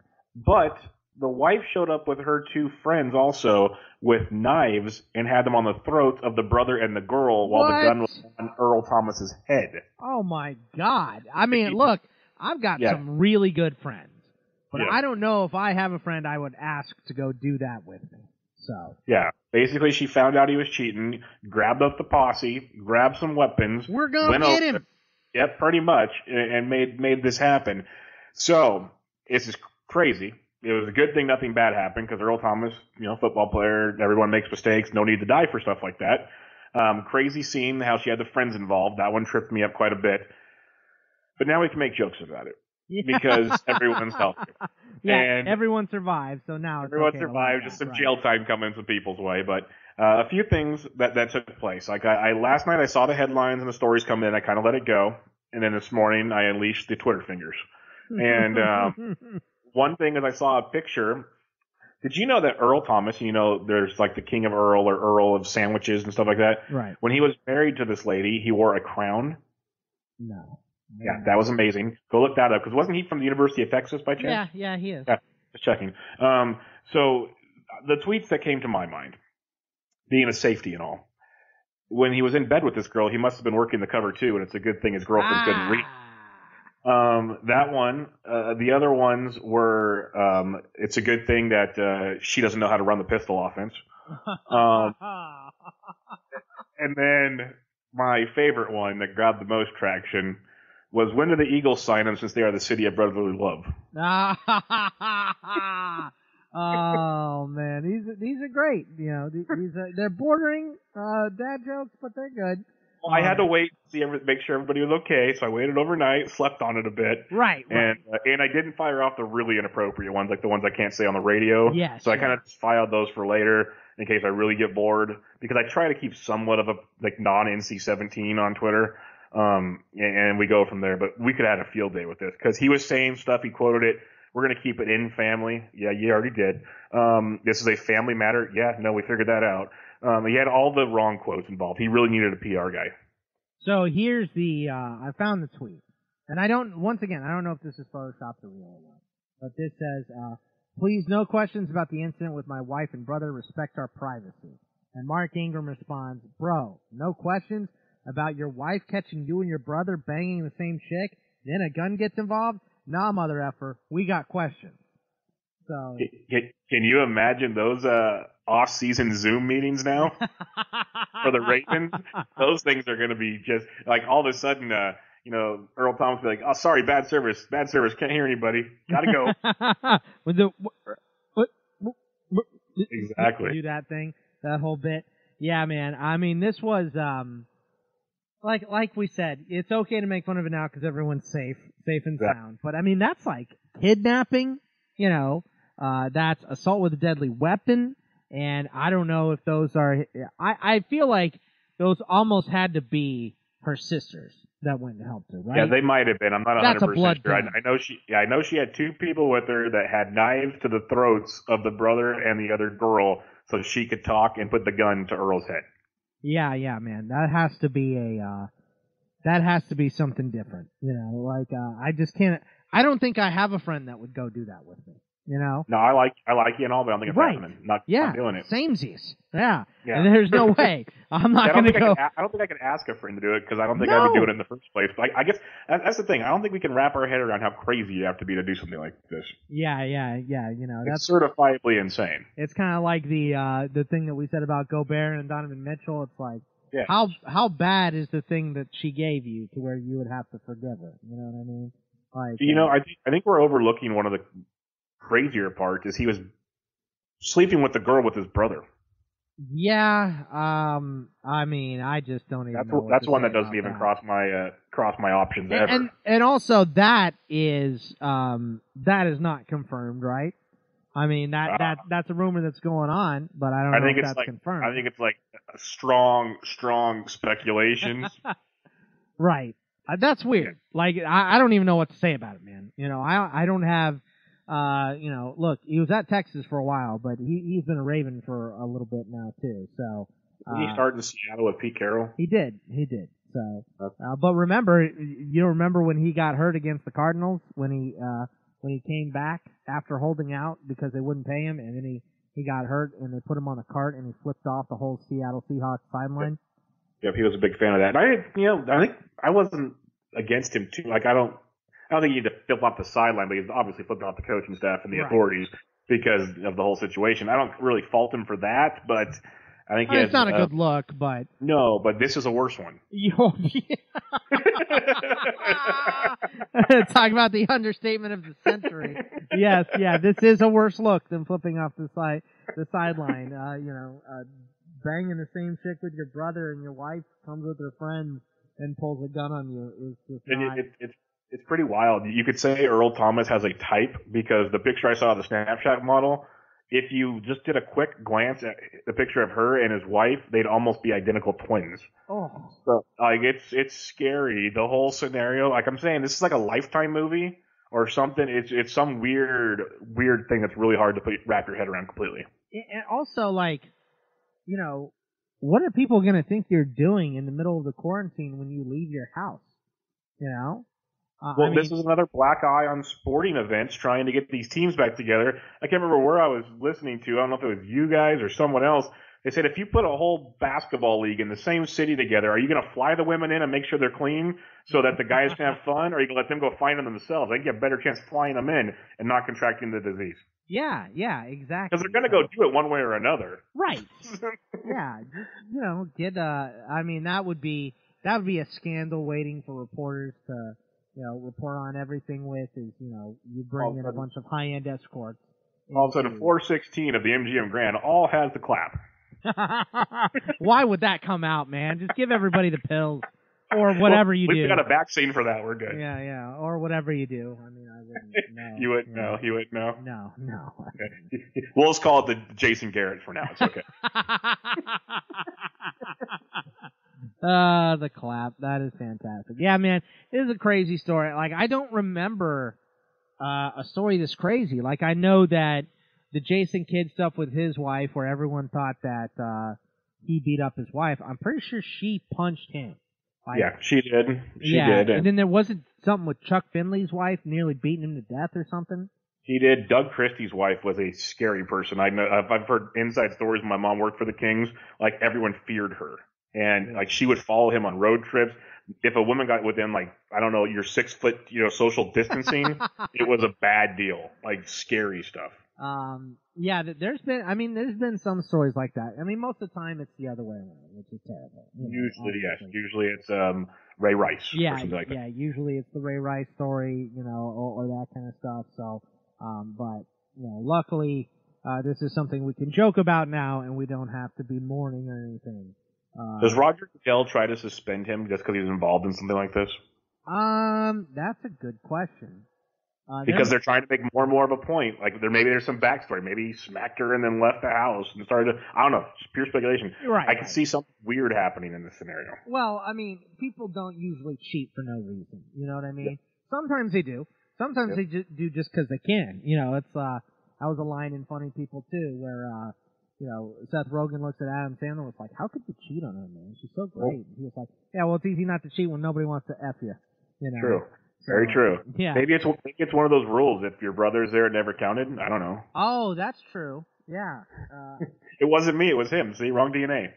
but the wife showed up with her two friends also with knives and had them on the throats of the brother and the girl while what? the gun was on Earl Thomas's head. Oh, my God. I mean, look, I've got yeah. some really good friends, but yeah. I don't know if I have a friend I would ask to go do that with me. So yeah, basically she found out he was cheating, grabbed up the posse, grabbed some weapons. We're going to get him. Yep, pretty much, and made made this happen. So it's just crazy. It was a good thing nothing bad happened because Earl Thomas, you know, football player, everyone makes mistakes. No need to die for stuff like that. Um, crazy scene, how she had the friends involved. That one tripped me up quite a bit. But now we can make jokes about it yeah. because everyone's healthy. Yeah, and everyone survived, so now it's everyone okay survived. Just that, some right. jail time coming some people's way, but uh, a few things that, that took place. Like I, I last night, I saw the headlines and the stories come in. I kind of let it go, and then this morning, I unleashed the Twitter fingers. And um, one thing is, I saw a picture. Did you know that Earl Thomas? You know, there's like the King of Earl or Earl of sandwiches and stuff like that. Right. When he was married to this lady, he wore a crown. No. Yeah, that was amazing. Go look that up because wasn't he from the University of Texas by chance? Yeah, yeah, he is. Yeah, just checking. Um, so the tweets that came to my mind, being a safety and all, when he was in bed with this girl, he must have been working the cover too, and it's a good thing his girlfriend ah. couldn't read. Um, that one. Uh, the other ones were, um, it's a good thing that uh, she doesn't know how to run the pistol offense. Um, and then my favorite one that grabbed the most traction was, when do the Eagles sign him since they are the city of brotherly love? Oh man, these these are great. You know, these are, they're bordering uh, dad jokes, but they're good. Well, I had to wait to see every, make sure everybody was okay, so I waited overnight, slept on it a bit. Right, right. And uh, and I didn't fire off the really inappropriate ones, like the ones I can't say on the radio. Yes. So I kind of just filed those for later in case I really get bored, because I try to keep somewhat of a like non-N C seventeen on Twitter. Um, and, and we go from there. But we could have had a field day with this because he was saying stuff. He quoted it. We're going to keep it in family. Yeah, you already did. Um, this is a family matter. Yeah, no, we figured that out. Um, he had all the wrong quotes involved. He really needed a P R guy. So here's the, uh, I found the tweet. And I don't, once again, I don't know if this is photoshopped or real or not. But this says, uh, please no questions about the incident with my wife and brother. Respect our privacy. And Mark Ingram responds, bro, no questions about your wife catching you and your brother banging the same chick? Then a gun gets involved? Nah, mother effer, we got questions. So can, can you imagine those uh, off-season Zoom meetings now for the Ravens? Those things are going to be just like all of a sudden, uh, you know, Earl Thomas will be like, "Oh, sorry, bad service, bad service, can't hear anybody, gotta go." With the what, what, what, exactly do that thing, that whole bit. Yeah, man. I mean, this was um. Like like we said, it's okay to make fun of it now because everyone's safe, safe and sound. But I mean, that's like kidnapping, you know, uh, that's assault with a deadly weapon, And I don't know if those are. I I feel like those almost had to be her sisters that went and helped her, right? Yeah, they might have been. I'm not one That's hundred a blood percent sure. I, thing. I know she. Yeah, I know she had two people with her that had knives to the throats of the brother and the other girl, so she could talk and put the gun to Earl's head. Yeah, yeah, man. That has to be a. Uh, that has to be something different. You know, like uh, I just can't. I don't think I have a friend that would go do that with me. You know? No, I like I like you and all, but I don't think it's Right. happening. Not, Yeah, not doing it. samesies. Yeah. Yeah. And there's no way. I'm not I don't going to think I go. could a- I don't think I could ask a friend to do it because I don't think I would No. do it in the first place. But I, I guess that, that's the thing. I don't think we can wrap our head around how crazy you have to be to do something like this. Yeah, yeah, yeah. You know, that's It's certifiably insane. it's kind of like the uh, the thing that we said about Gobert and Donovan Mitchell. It's like Yeah. how how bad is the thing that she gave you to where you would have to forgive her? You know what I mean? Like You know, uh, I think I think we're overlooking one of the crazier parts is he was sleeping with the girl with his brother. yeah. Um, I mean, I just don't even. That's know what, what that's to one say that doesn't about even that. cross my uh, cross my options And, ever. and and also that is um that is not confirmed, right? I mean that Uh, that that's a rumor that's going on, but I don't I know think if it's that's like confirmed. I think it's like strong strong speculation. Right. Uh, that's weird. Like I, I don't even know what to say about it, man. You know, I I don't have uh you know, look, he was at Texas for a while, but he he's been a Raven for a little bit now too. So Didn't he uh, started in Seattle with Pete Carroll? he did. He did. So Okay. uh, but remember, you remember when he got hurt against the Cardinals when he uh when he came back after holding out because they wouldn't pay him, and then he he got hurt and they put him on a cart and he flipped off the whole Seattle Seahawks sideline. Yep, he was a big fan of that. And I, you know, I think I wasn't against him too. Like I don't, I don't think you need to flip off the sideline, but he's obviously flipping off the coaching staff and the Right. authorities because of the whole situation. I don't really fault him for that, but I think I he mean, has, it's not a uh, good look, but No, but this is a worse one. Yo, talk about the understatement of the century. Yes, yeah, this is a worse look than flipping off the side the sideline. Uh, you know, uh, banging the same chick with your brother and your wife comes with her friends and pulls a gun on you is just And not. it, it, it's it's pretty wild. You could say Earl Thomas has a type because the picture I saw of the Snapchat model, if you just did a quick glance at the picture of her and his wife, they'd almost be identical twins. Oh, So, like, it's it's scary. The whole scenario, like I'm saying, this is like a Lifetime movie or something. It's it's some weird weird thing that's really hard to put, wrap your head around completely. and also like, you know, what are people gonna think you're doing in the middle of the quarantine when you leave your house? You know. Uh, Well, I mean, this is another black eye on sporting events trying to get these teams back together. I can't remember where I was listening to. I don't know if it was you guys or someone else. They said if you put a whole basketball league in the same city together, are you going to fly the women in and make sure they're clean so that the guys can have fun, or are you going to let them go find them themselves? They get a better chance flying them in and not contracting the disease. yeah, yeah, exactly. Because they're going to go do it one way or another. Right. Yeah, just, you know, get uh I mean that would be that would be a scandal waiting for reporters to, you know, report on everything with is, you know, you bring All of in a a sudden- bunch of high-end escorts. All of a sudden, into- four sixteen of the M G M Grand all has the clap. Why would that come out, man? Just give everybody the pills or whatever Well, you at least do. we got a vaccine for that. We're good. Yeah, yeah, or whatever you do. I mean, I wouldn't know. You wouldn't yeah. know. You wouldn't know. No, no. Okay. We'll just call it the Jason Garrett for now. It's okay. Uh, the clap. That is fantastic. Yeah, man, it is a crazy story. Like, I don't remember uh, a story this crazy. Like, I know that the Jason Kidd stuff with his wife, where everyone thought that uh, he beat up his wife, I'm pretty sure she punched him. Like, Yeah, she did. She yeah, did. and And then there wasn't something with Chuck Finley's wife nearly beating him to death or something. he did. Doug Christie's wife was a scary person. I know. I've I've heard inside stories. When my mom worked for the Kings. Like everyone feared her, and like she would follow him on road trips. If a woman got within like I don't know your six foot you know social distancing, it was a bad deal. Like scary stuff. Um, yeah, th- there's been, I mean, there's been some stories like that. I mean, most of the time it's the other way around, which is terrible. you know, Usually, yes. obviously. Usually it's um Ray Rice Yeah, or something like that. yeah. Usually it's the Ray Rice story, you know, or, or that kind of stuff. So, um, but you know, luckily, uh, this is something we can joke about now, and we don't have to be mourning or anything. Uh, Does Roger Goodell try to suspend him just because he's involved in something like this? Um, that's a good question. Uh, because they're trying to make more and more of a point. Like there, maybe there's some backstory. Maybe he smacked her and then left the house and started to, I don't know, it's pure speculation. Right. I can see something weird happening in this scenario. Well, I mean, people don't usually cheat for no reason. You know what I mean? Yeah. Sometimes they do. Sometimes yeah. they just do just because they can. You know, it's, uh, that was a line in Funny People too where, uh, you know, Seth Rogen looks at Adam Sandler and was like, how could you cheat on her, man? She's so great. And he was like, yeah, well, it's easy not to cheat when nobody wants to F you. You know? True. So, Very true. Yeah. Maybe it's maybe it's one of those rules. If your brother's there, it never counted. I don't know. Oh, that's true. Yeah. Uh, it wasn't me. It was him. See, wrong D N A.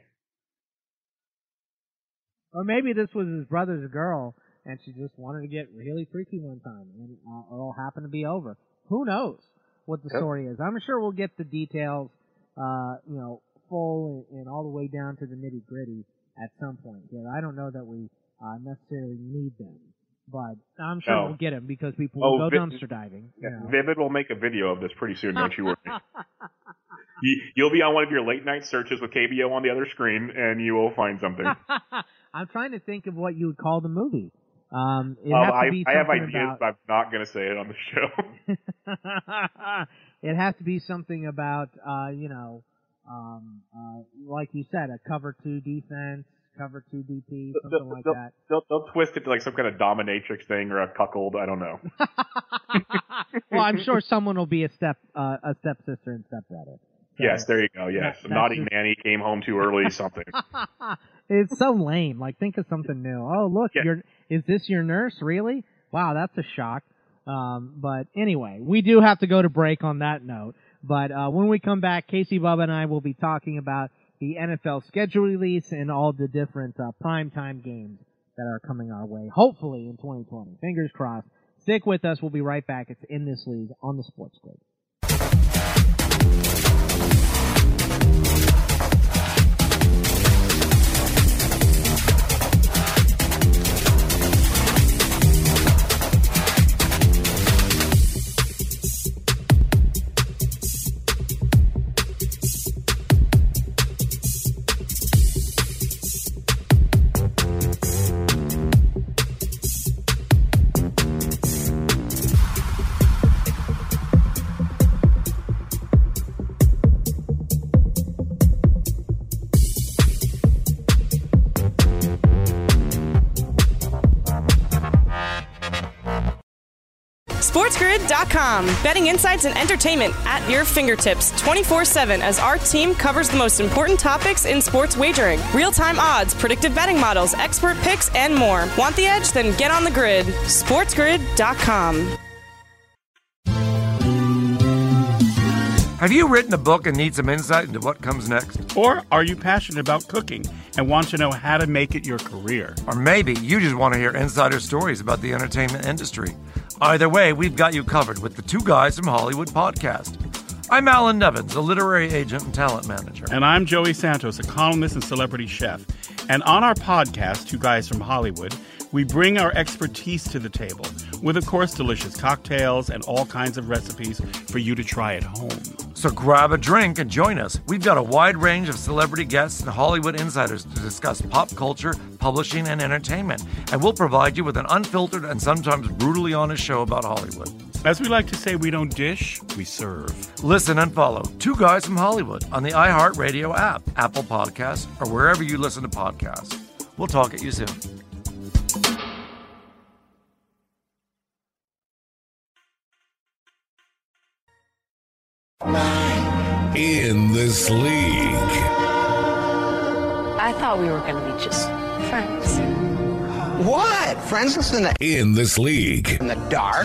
Or maybe this was his brother's girl, and she just wanted to get really freaky one time, and uh, it all happened to be over. Who knows what the yep. story is? I'm sure we'll get the details, uh, you know, full and, and all the way down to the nitty gritty at some point here. I don't know that we uh, necessarily need them. But I'm sure no. we'll get him because people oh, will go Vi- dumpster diving. Yeah, you know. Vivid will make a video of this pretty soon, don't you worry. you, you'll be on one of your late night searches with K B O on the other screen, and you will find something. I'm trying to think of what you would call the movie. Um, it um, has to I, be I have something ideas, about... but I'm not going to say it on the show. It has to be something about, uh, you know, um, uh, like you said, a cover two defense. Cover two D P, something they'll, like they'll, that. They'll, they'll twist it to like some kind of dominatrix thing or a cuckold. I don't know. Well, I'm sure someone will be a step uh, a stepsister and stepbrother. So, yes, there you go. Yes, that, naughty just... nanny came home too early. Something. It's so lame. Like, think of something new. Oh, look, yeah. you're, is this your nurse? Really? Wow, that's a shock. Um, but anyway, we do have to go to break on that note. But uh, when we come back, Casey, Bubba, and I will be talking about the N F L schedule release and all the different uh, primetime games that are coming our way, hopefully in twenty twenty. Fingers crossed. Stick with us. We'll be right back. It's In This League on the Sports Grid. SportsGrid dot com. Betting insights and entertainment at your fingertips twenty-four seven as our team covers the most important topics in sports wagering. Real-time odds, predictive betting models, expert picks, and more. Want the edge? Then get on the grid. SportsGrid dot com. Have you written a book and need some insight into what comes next? Or are you passionate about cooking and want to know how to make it your career? Or maybe you just want to hear insider stories about the entertainment industry. Either way, we've got you covered with the Two Guys from Hollywood podcast. I'm Alan Nevins, a literary agent and talent manager. And I'm Joey Santos, a columnist and celebrity chef. And on our podcast, Two Guys from Hollywood, we bring our expertise to the table with, of course, delicious cocktails and all kinds of recipes for you to try at home. So grab a drink and join us. We've got a wide range of celebrity guests and Hollywood insiders to discuss pop culture, publishing, and entertainment. And we'll provide you with an unfiltered and sometimes brutally honest show about Hollywood. As we like to say, we don't dish, we serve. Listen and follow Two Guys from Hollywood on the iHeartRadio app, Apple Podcasts, or wherever you listen to podcasts. We'll talk at you soon. In This League. I thought we were going to be just friends. What? Friends in the... In This League. In the dark?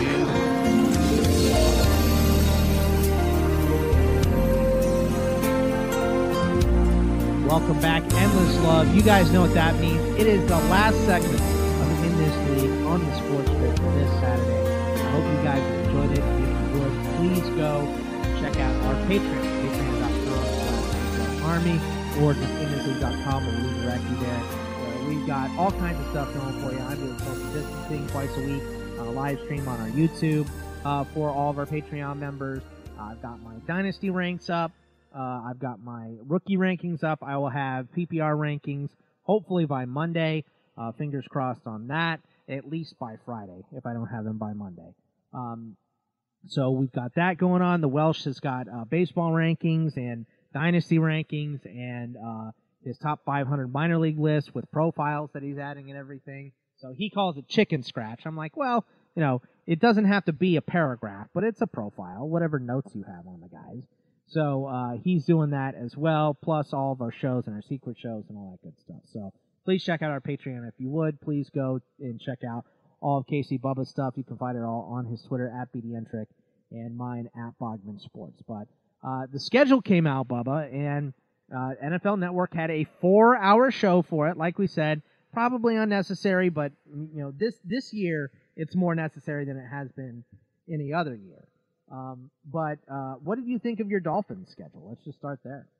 Welcome back, Endless Love. You guys know what that means. It is the last segment of In This League on the Sports Grid for this Saturday. I hope you guys have enjoyed it. If you would, please go check out our Patreon, patreon dot com slash army, or just in this league dot com, where we direct you there. Uh, we've got all kinds of stuff going for you. I'm doing social distancing twice a week, on a live stream on our YouTube uh, for all of our Patreon members. Uh, I've got my Dynasty ranks up. Uh, I've got my rookie rankings up. I will have P P R rankings hopefully by Monday. Uh, fingers crossed on that. At least by Friday, if I don't have them by Monday. Um, So we've got that going on. The Welsh has got uh, baseball rankings and dynasty rankings and uh, his top five hundred minor league list with profiles that he's adding and everything. So he calls it chicken scratch. I'm like, well, you know, it doesn't have to be a paragraph, but it's a profile, whatever notes you have on the guys. So uh, he's doing that as well, plus all of our shows and our secret shows and all that good stuff. So please check out our Patreon if you would. Please go and check out all of Casey Bubba's stuff. You can find it all on his Twitter at B D Entrick and mine at Bogman Sports. But uh, the schedule came out, Bubba, and uh, N F L Network had a four-hour show for it. Like we said, probably unnecessary, but you know this this year it's more necessary than it has been any other year. Um, but uh, what did you think of your Dolphins schedule? Let's just start there.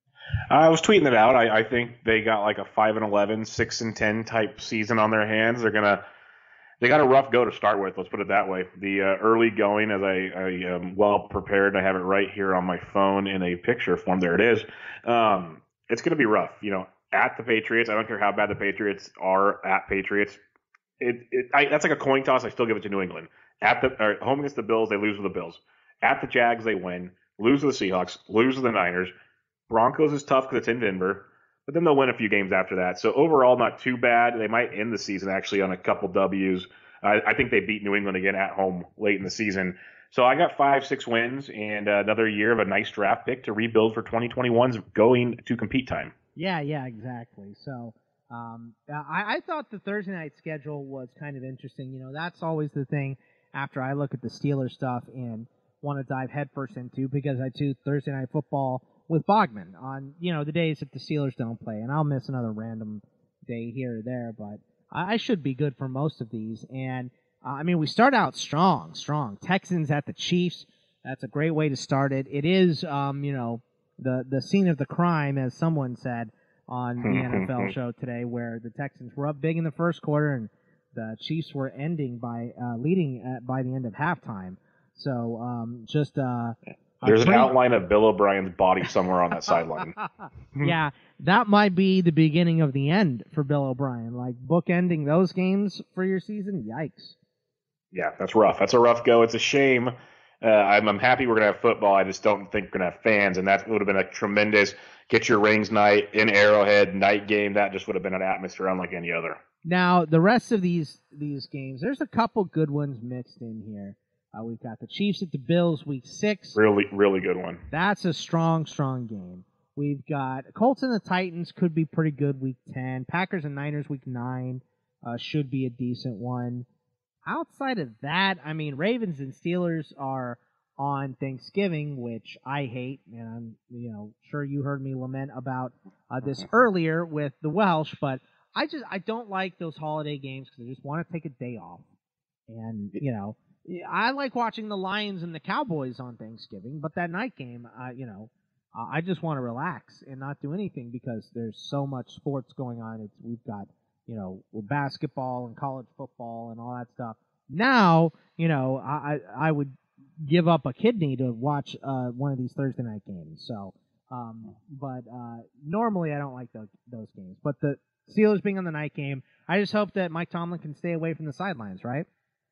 I was tweeting it out. I, I think they got like a five and eleven, six and ten type season on their hands. They're gonna, they got a rough go to start with. Let's put it that way. The uh, early going, as I, I am well prepared. I have it right here on my phone in a picture form. There it is. Um, it's gonna be rough. You know, at the Patriots. I don't care how bad the Patriots are at Patriots. It, it I, that's like a coin toss. I still give it to New England. At the or home against the Bills, they lose with the Bills. At the Jags, they win. Lose to the Seahawks. Lose to the Niners. Broncos is tough because it's in Denver, but then they'll win a few games after that. So overall, not too bad. They might end the season actually on a couple W's. I, I think they beat New England again at home late in the season. So I got five, six wins and uh, another year of a nice draft pick to rebuild for twenty twenty-one's going to compete time. Yeah, yeah, exactly. So um, I, I thought the Thursday night schedule was kind of interesting. You know, that's always the thing after I look at the Steelers stuff and want to dive headfirst into, because I do Thursday night football with Bogman on, you know, the days that the Steelers don't play, and I'll miss another random day here or there, but I, I should be good for most of these. And uh, I mean, we start out strong, strong. Texans at the Chiefs. That's a great way to start it. It is, um, you know, the the scene of the crime, as someone said on the N F L show today, where the Texans were up big in the first quarter and the Chiefs were ending by uh, leading at, by the end of halftime. So um, just uh, there's pretty... an outline of Bill O'Brien's body somewhere on that sideline. Yeah, that might be the beginning of the end for Bill O'Brien. Like bookending those games for your season. Yikes. Yeah, that's rough. That's a rough go. It's a shame. Uh, I'm, I'm happy we're gonna have football. I just don't think we're gonna have fans, and that would have been a tremendous get your rings night in Arrowhead night game. That just would have been an atmosphere unlike any other. Now, the rest of these these games, there's a couple good ones mixed in here. Uh, we've got the Chiefs at the Bills, week six. Really, really good one. That's a strong, strong game. We've got Colts and the Titans, could be pretty good, week ten. Packers and Niners, week nine, uh, should be a decent one. Outside of that, I mean, Ravens and Steelers are on Thanksgiving, which I hate, and I'm, you know, sure you heard me lament about uh, this earlier with the Welsh, but I just I don't like those holiday games because I just want to take a day off. And, you know, I like watching the Lions and the Cowboys on Thanksgiving, but that night game, uh, you know, uh, I just want to relax and not do anything because there's so much sports going on. It's we've got, you know, basketball and college football and all that stuff. Now, you know, I I would give up a kidney to watch uh, one of these Thursday night games. So, um, but uh, normally I don't like those those games. But the Steelers being on the night game, I just hope that Mike Tomlin can stay away from the sidelines, right?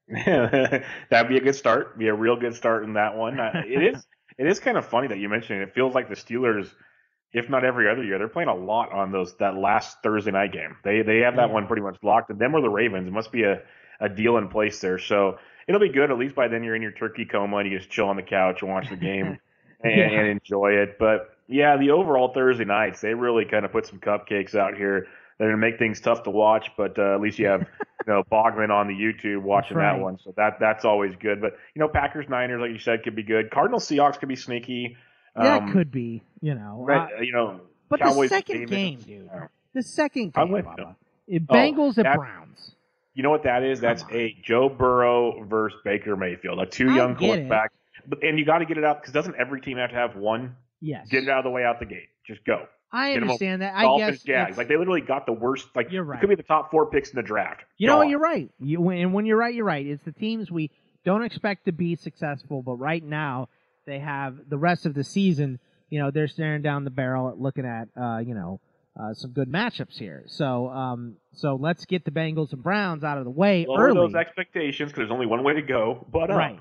That'd be a good start. Be a real good start in that one. Uh, it is. It is kind of funny that you mentioned it. It feels like the Steelers, if not every other year, they're playing a lot on those that last Thursday night game. They they have that yeah. one pretty much locked. And them or the Ravens. It must be a, a deal in place there. So it'll be good. At least by then you're in your turkey coma and you just chill on the couch and watch the game and, yeah. and enjoy it. But yeah, the overall Thursday nights, they really kind of put some cupcakes out here. They're going to make things tough to watch, but uh, at least you have you know Bogman on the YouTube watching right. that one, so that that's always good. But you know, Packers Niners, like you said, could be good. Cardinals Seahawks could be sneaky. Yeah, um, it could be. You know, right, uh, you know, but Cowboys the second game, dude. Uh, the second game, Bubba. Bengals oh, at Browns. You know what that is? Come that's on. a Joe Burrow versus Baker Mayfield, like two young quarterbacks. But and you got to get it out because doesn't every team have to have one? Yes. Get it out of the way out the gate. Just go. I understand that. I Dolphins, guess Jags. Like they literally got the worst. Like you're right. It could be the top four picks in the draft. You know what? You're right. You, and when you're right, you're right. It's the teams we don't expect to be successful, but right now they have the rest of the season. You know, they're staring down the barrel at looking at uh, you know uh, some good matchups here. So um, so let's get the Bengals and Browns out of the way Lower early. those expectations because there's only one way to go. But uh, right.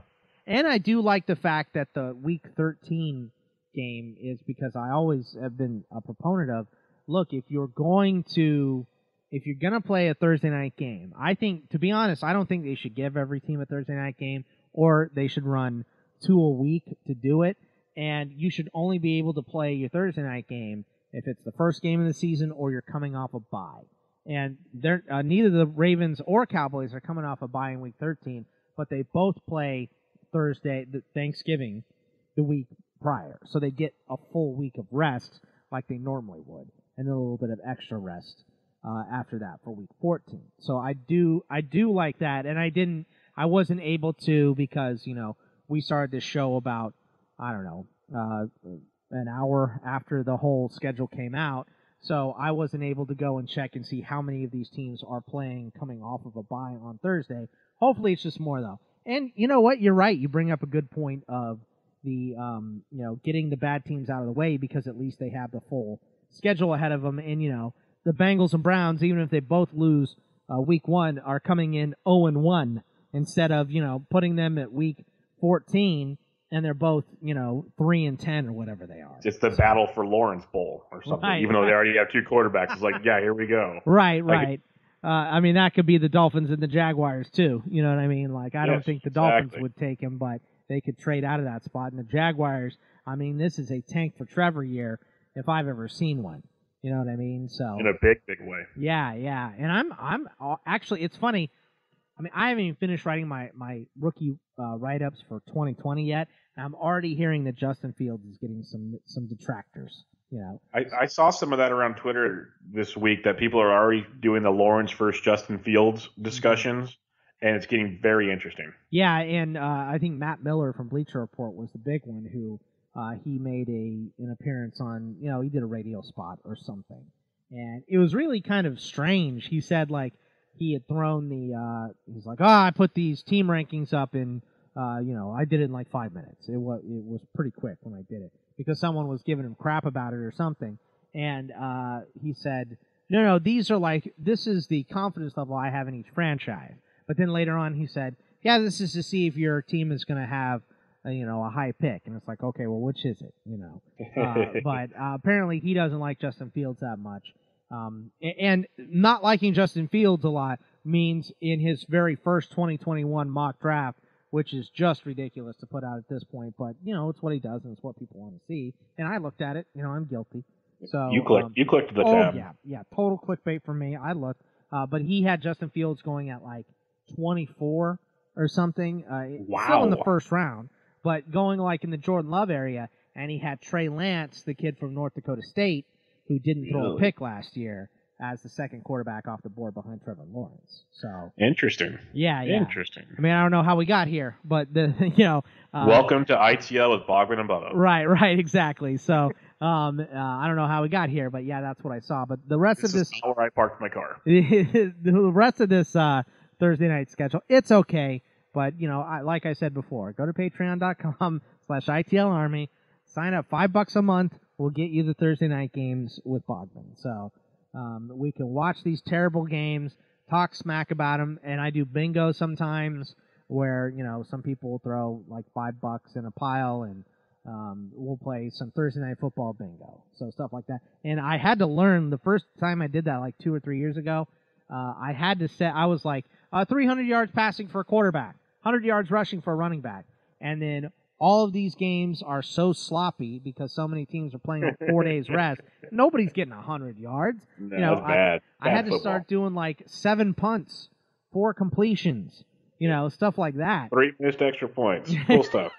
and I do like the fact that the Week thirteen game is because I always have been a proponent of, look, if you're going to if you're going to play a Thursday night game, I think, to be honest, I don't think they should give every team a Thursday night game, or they should run two a week to do it, and you should only be able to play your Thursday night game if it's the first game of the season or you're coming off a bye. And they're, uh, neither the Ravens or Cowboys are coming off a bye in Week thirteen, but they both play Thursday, the Thanksgiving, the week prior. So they get a full week of rest like they normally would, and then a little bit of extra rest uh, after that for Week fourteen. So I do I do like that, and I didn't I wasn't able to because, you know, we started this show about, I don't know, uh, an hour after the whole schedule came out, so I wasn't able to go and check and see how many of these teams are playing coming off of a bye on Thursday. Hopefully it's just more, though. And you know what? You're right. You bring up a good point of the, um, you know, getting the bad teams out of the way because at least they have the full schedule ahead of them. And, you know, the Bengals and Browns, even if they both lose uh, week one, are coming in oh and one instead of, you know, putting them at week fourteen and they're both, you know, three and ten or whatever they are. It's the battle for Lawrence Bowl or something, right, even though right. they already have two quarterbacks. It's like, yeah, here we go. Right, like, right. Uh, I mean, that could be the Dolphins and the Jaguars, too. You know what I mean? Like, I yes, don't think the Dolphins exactly. would take him, but they could trade out of that spot. And the Jaguars, I mean, this is a tank for Trevor year if I've ever seen one. You know what I mean? So in a big, big way. Yeah, yeah. And I'm, I'm actually, it's funny. I mean, I haven't even finished writing my, my rookie uh, write-ups for twenty twenty yet, and I'm already hearing that Justin Fields is getting some some detractors. You know, I, I saw some of that around Twitter this week that people are already doing the Lawrence versus Justin Fields discussions, and it's getting very interesting. Yeah, and uh, I think Matt Miller from Bleacher Report was the big one who uh, he made a an appearance on, you know, he did a radio spot or something, and it was really kind of strange. He said, like, he had thrown the, uh, he's like, oh, I put these team rankings up in, uh, you know, I did it in like five minutes. It was, it was pretty quick when I did it because someone was giving him crap about it or something. And uh, he said, no, no, these are like, this is the confidence level I have in each franchise. But then later on he said, yeah, this is to see if your team is going to have, a, you know, a high pick. And it's like, okay, well, which is it? You know, uh, but uh, apparently he doesn't like Justin Fields that much. Um, and not liking Justin Fields a lot means in his very first twenty twenty-one mock draft, which is just ridiculous to put out at this point, but, you know, it's what he does and it's what people want to see. And I looked at it. You know, I'm guilty. So You clicked, um, you clicked the oh, tab. yeah, yeah, total clickbait for me. I looked. Uh, but he had Justin Fields going at like twenty-four or something. Uh, Wow. Still in the first round, but going like in the Jordan Love area. And he had Trey Lance, the kid from North Dakota State, who didn't throw Really? a pick last year, as the second quarterback off the board behind Trevor Lawrence. So Interesting. yeah, yeah. Interesting. I mean, I don't know how we got here, but the you know. Uh, Welcome to I T L with Bogman and Bubba. Right, right, exactly. So um, uh, I don't know how we got here, but yeah, that's what I saw. But the rest This of this, is not where I parked my car. the rest of this uh, Thursday night schedule, it's okay. But you know, I, like I said before, go to patreon dot com slash I T L Army. Sign up, five bucks a month. We'll get you the Thursday night games with Bogman. So um, we can watch these terrible games, talk smack about them, and I do bingo sometimes where, you know, some people will throw like five bucks in a pile, and um, we'll play some Thursday night football bingo. So stuff like that. And I had to learn the first time I did that like two or three years ago. Uh, I had to set, I was like, uh, three hundred yards passing for a quarterback, one hundred yards rushing for a running back. And then all of these games are so sloppy because so many teams are playing with four days rest. Nobody's getting one hundred yards. No, you know, that's bad. I, Bad I had to football. start doing like seven punts, four completions, you know, stuff like that. Three missed extra points. Cool stuff.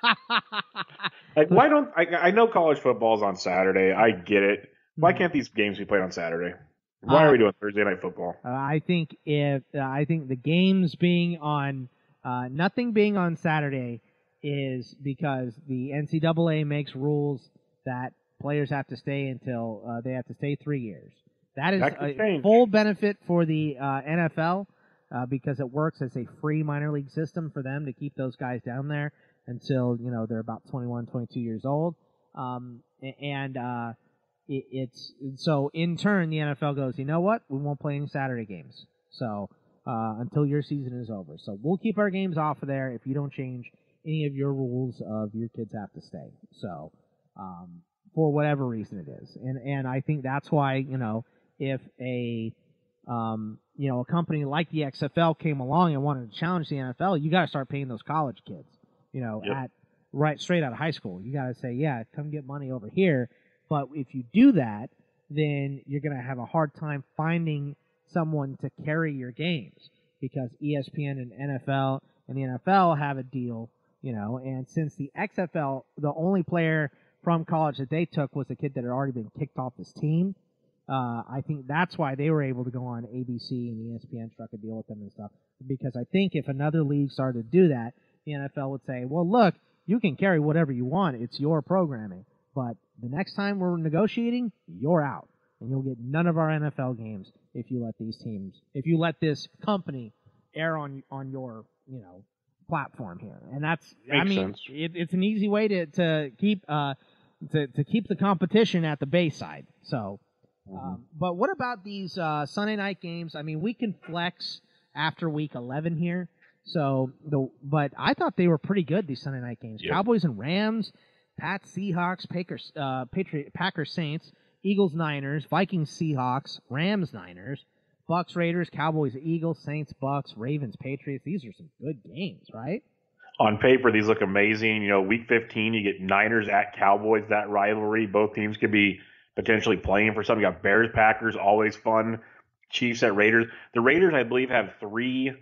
Like, why don't I? I know college football's on Saturday. I get it. Why can't these games be played on Saturday? Why Uh, are we doing Thursday night football? Uh, I think if uh, I think the games being on, uh, nothing being on Saturday is because the N C double A makes rules that players have to stay until uh, they have to stay three years. That is That could a change. full benefit for the uh, N F L uh, because it works as a free minor league system for them to keep those guys down there until, you know, they're about twenty-one, twenty-two years old. Um, and uh, it, it's so in turn the N F L goes, you know what, we won't play any Saturday games. So uh, until your season is over, so we'll keep our games off of there if you don't change any of your rules of your kids have to stay. So, um, for whatever reason it is, and and I think that's why, you know, if a um, you know, a company like the X F L came along and wanted to challenge the N F L, you got to start paying those college kids, you know, yep. at right straight out of high school. You got to say, yeah, come get money over here. But if you do that, then you're going to have a hard time finding someone to carry your games, because E S P N and N F L and the N F L have a deal, you know, and since the X F L, the only player from college that they took was a kid that had already been kicked off his team, uh, I think that's why they were able to go on A B C and E S P N struck a deal with them and stuff, because I think if another league started to do that, the N F L would say, well, look, you can carry whatever you want, it's your programming, but the next time we're negotiating, you're out, and you'll get none of our N F L games if you let these teams, if you let this company air on on your, you know, platform here. And that's, Makes I mean, it, it's an easy way to to keep uh to to keep the competition at the base side. So, mm-hmm. um, but what about these uh, Sunday night games? I mean, we can flex after week eleven here. So the but I thought they were pretty good, these Sunday night games. Yep. Cowboys and Rams, Pats, Seahawks, Packers, uh, Patriot, Packers, Saints, Eagles, Niners, Vikings, Seahawks, Rams, Niners, Bucks, Raiders, Cowboys, Eagles, Saints, Bucks, Ravens, Patriots. These are some good games, right? On paper, these look amazing. You know, week fifteen, you get Niners at Cowboys, that rivalry. Both teams could be potentially playing for something. You got Bears, Packers, always fun. Chiefs at Raiders. The Raiders, I believe, have three,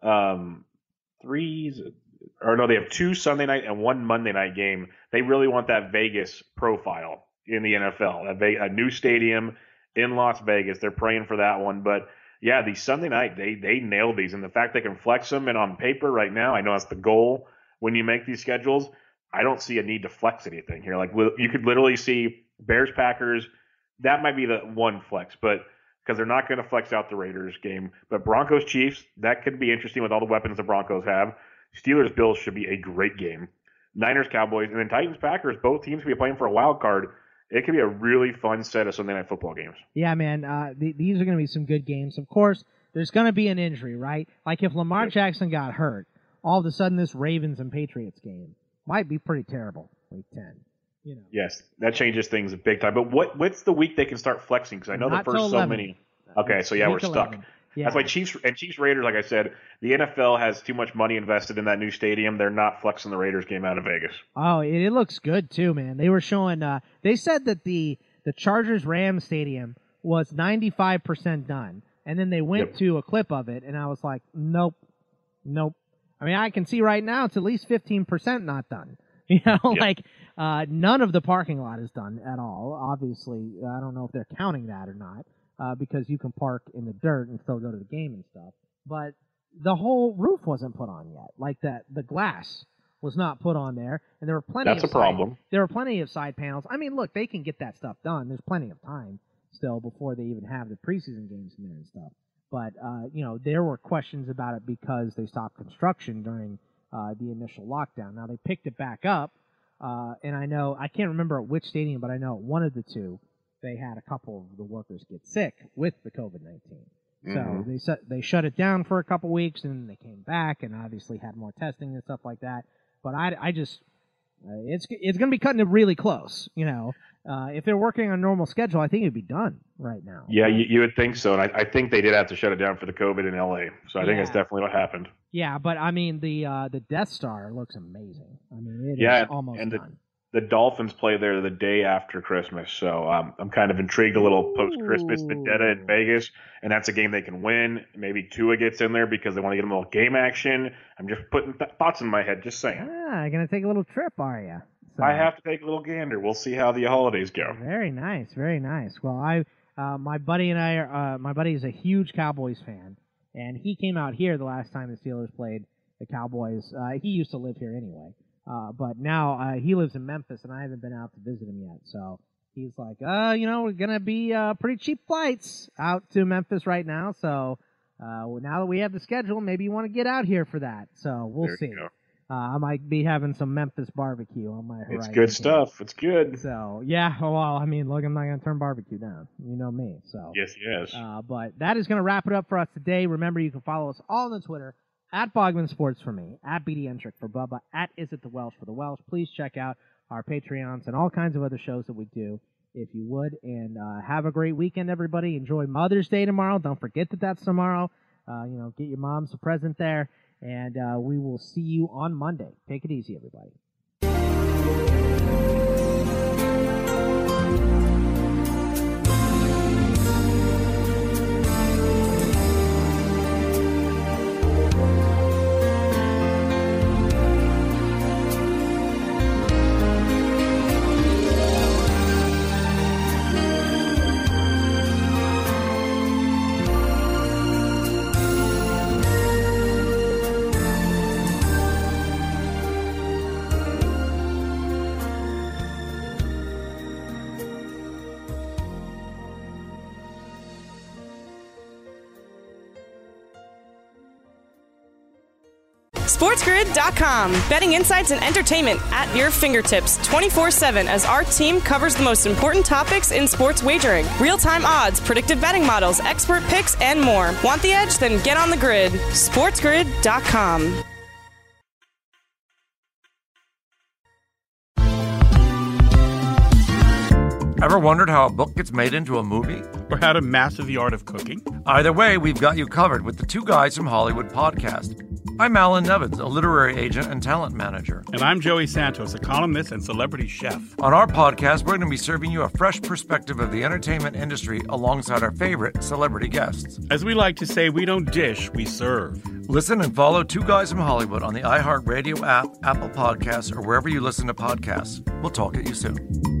um, threes, or no, they have two Sunday night and one Monday night game. They really want that Vegas profile in the N F L, a, a new stadium in Las Vegas. They're praying for that one. But, yeah, these Sunday night, they they nailed these. And the fact they can flex them, and on paper right now, I know that's the goal when you make these schedules, I don't see a need to flex anything here. Like, you could literally see Bears, Packers, that might be the one flex, but because they're not going to flex out the Raiders game. But Broncos, Chiefs, that could be interesting with all the weapons the Broncos have. Steelers, Bills should be a great game. Niners, Cowboys, and then Titans, Packers, both teams could be playing for a wild card. It could be a really fun set of Sunday night football games. Yeah, man. Uh, th- these are going to be some good games. Of course, there's going to be an injury, right? Like if Lamar yep. Jackson got hurt, all of a sudden this Ravens and Patriots game might be pretty terrible, week ten. You know. Yes, that changes things big time. But what what's the week they can start flexing? Because I know Not the first so many. Okay, so yeah, we're stuck. Yeah. That's why Chiefs and Chiefs Raiders, like I said, the N F L has too much money invested in that new stadium. They're not flexing the Raiders game out of Vegas. Oh, it, it looks good too, man. They were showing. Uh, they said that the the Chargers Rams stadium was ninety-five percent done, and then they went yep. to a clip of it, and I was like, nope, nope. I mean, I can see right now it's at least fifteen percent not done. You know, yep. like uh, none of the parking lot is done at all. Obviously, I don't know if they're counting that or not. Uh, because you can park in the dirt and still go to the game and stuff. But the whole roof wasn't put on yet. Like that, the glass was not put on there, and there were plenty. That's of a problem. Side, there were plenty of side panels. I mean, look, they can get that stuff done. There's plenty of time still before they even have the preseason games in there and stuff. But uh, you know, there were questions about it because they stopped construction during uh, the initial lockdown. Now they picked it back up, uh, and I know I can't remember at which stadium, but I know at one of the two. They had a couple of the workers get sick with the COVID nineteen. Mm-hmm. So they su- they shut it down for a couple weeks, and then they came back and obviously had more testing and stuff like that. But I, I just, uh, it's it's going to be cutting it really close, you know. Uh, if they're working on a normal schedule, I think it'd be done right now. Yeah, you, you would think so. And I, I think they did have to shut it down for the COVID in L A. So I yeah. think that's definitely what happened. Yeah, but I mean, the uh, the Death Star looks amazing. I mean, it yeah, is almost and done. The, The Dolphins play there the day after Christmas, so um, I'm kind of intrigued. A little post-Christmas vendetta in Vegas, and that's a game they can win. Maybe Tua gets in there because they want to get him a little game action. I'm just putting th- thoughts in my head, just saying. Ah, gonna take a little trip, are you? So, I have to take a little gander. We'll see how the holidays go. Very nice, very nice. Well, I, uh, my buddy and I, are, uh, my buddy is a huge Cowboys fan, and he came out here the last time the Steelers played the Cowboys. Uh, he used to live here anyway. Uh, but now uh, he lives in Memphis, and I haven't been out to visit him yet. So he's like, uh, you know, we're going to be uh, pretty cheap flights out to Memphis right now. So uh, now that we have the schedule, maybe you want to get out here for that. So we'll there see. Uh, I might be having some Memphis barbecue on my horizon. It's good stuff. It's good. So, yeah, well, I mean, look, I'm not going to turn barbecue down. You know me. So Yes, yes. Uh, but that is going to wrap it up for us today. Remember, you can follow us all on the Twitter, at Bogman Sports for me, at B D Entrick for Bubba, at Is It the Welsh for the Welsh. Please check out our Patreons and all kinds of other shows that we do, if you would. And uh, have a great weekend, everybody. Enjoy Mother's Day tomorrow. Don't forget that that's tomorrow. Uh, you know, get your moms a present there. And uh, we will see you on Monday. Take it easy, everybody. SportsGrid dot com. Betting insights and entertainment at your fingertips twenty-four seven as our team covers the most important topics in sports wagering. Real-time odds, predictive betting models, expert picks, and more. Want the edge? Then get on the grid. SportsGrid dot com. Ever wondered how a book gets made into a movie? Or how to master the art of cooking? Either way, we've got you covered with the Two Guys from Hollywood podcast. I'm Alan Nevins, a literary agent and talent manager. And I'm Joey Santos, a columnist and celebrity chef. On our podcast, we're going to be serving you a fresh perspective of the entertainment industry alongside our favorite celebrity guests. As we like to say, we don't dish, we serve. Listen and follow Two Guys from Hollywood on the iHeartRadio app, Apple Podcasts, or wherever you listen to podcasts. We'll talk at you soon.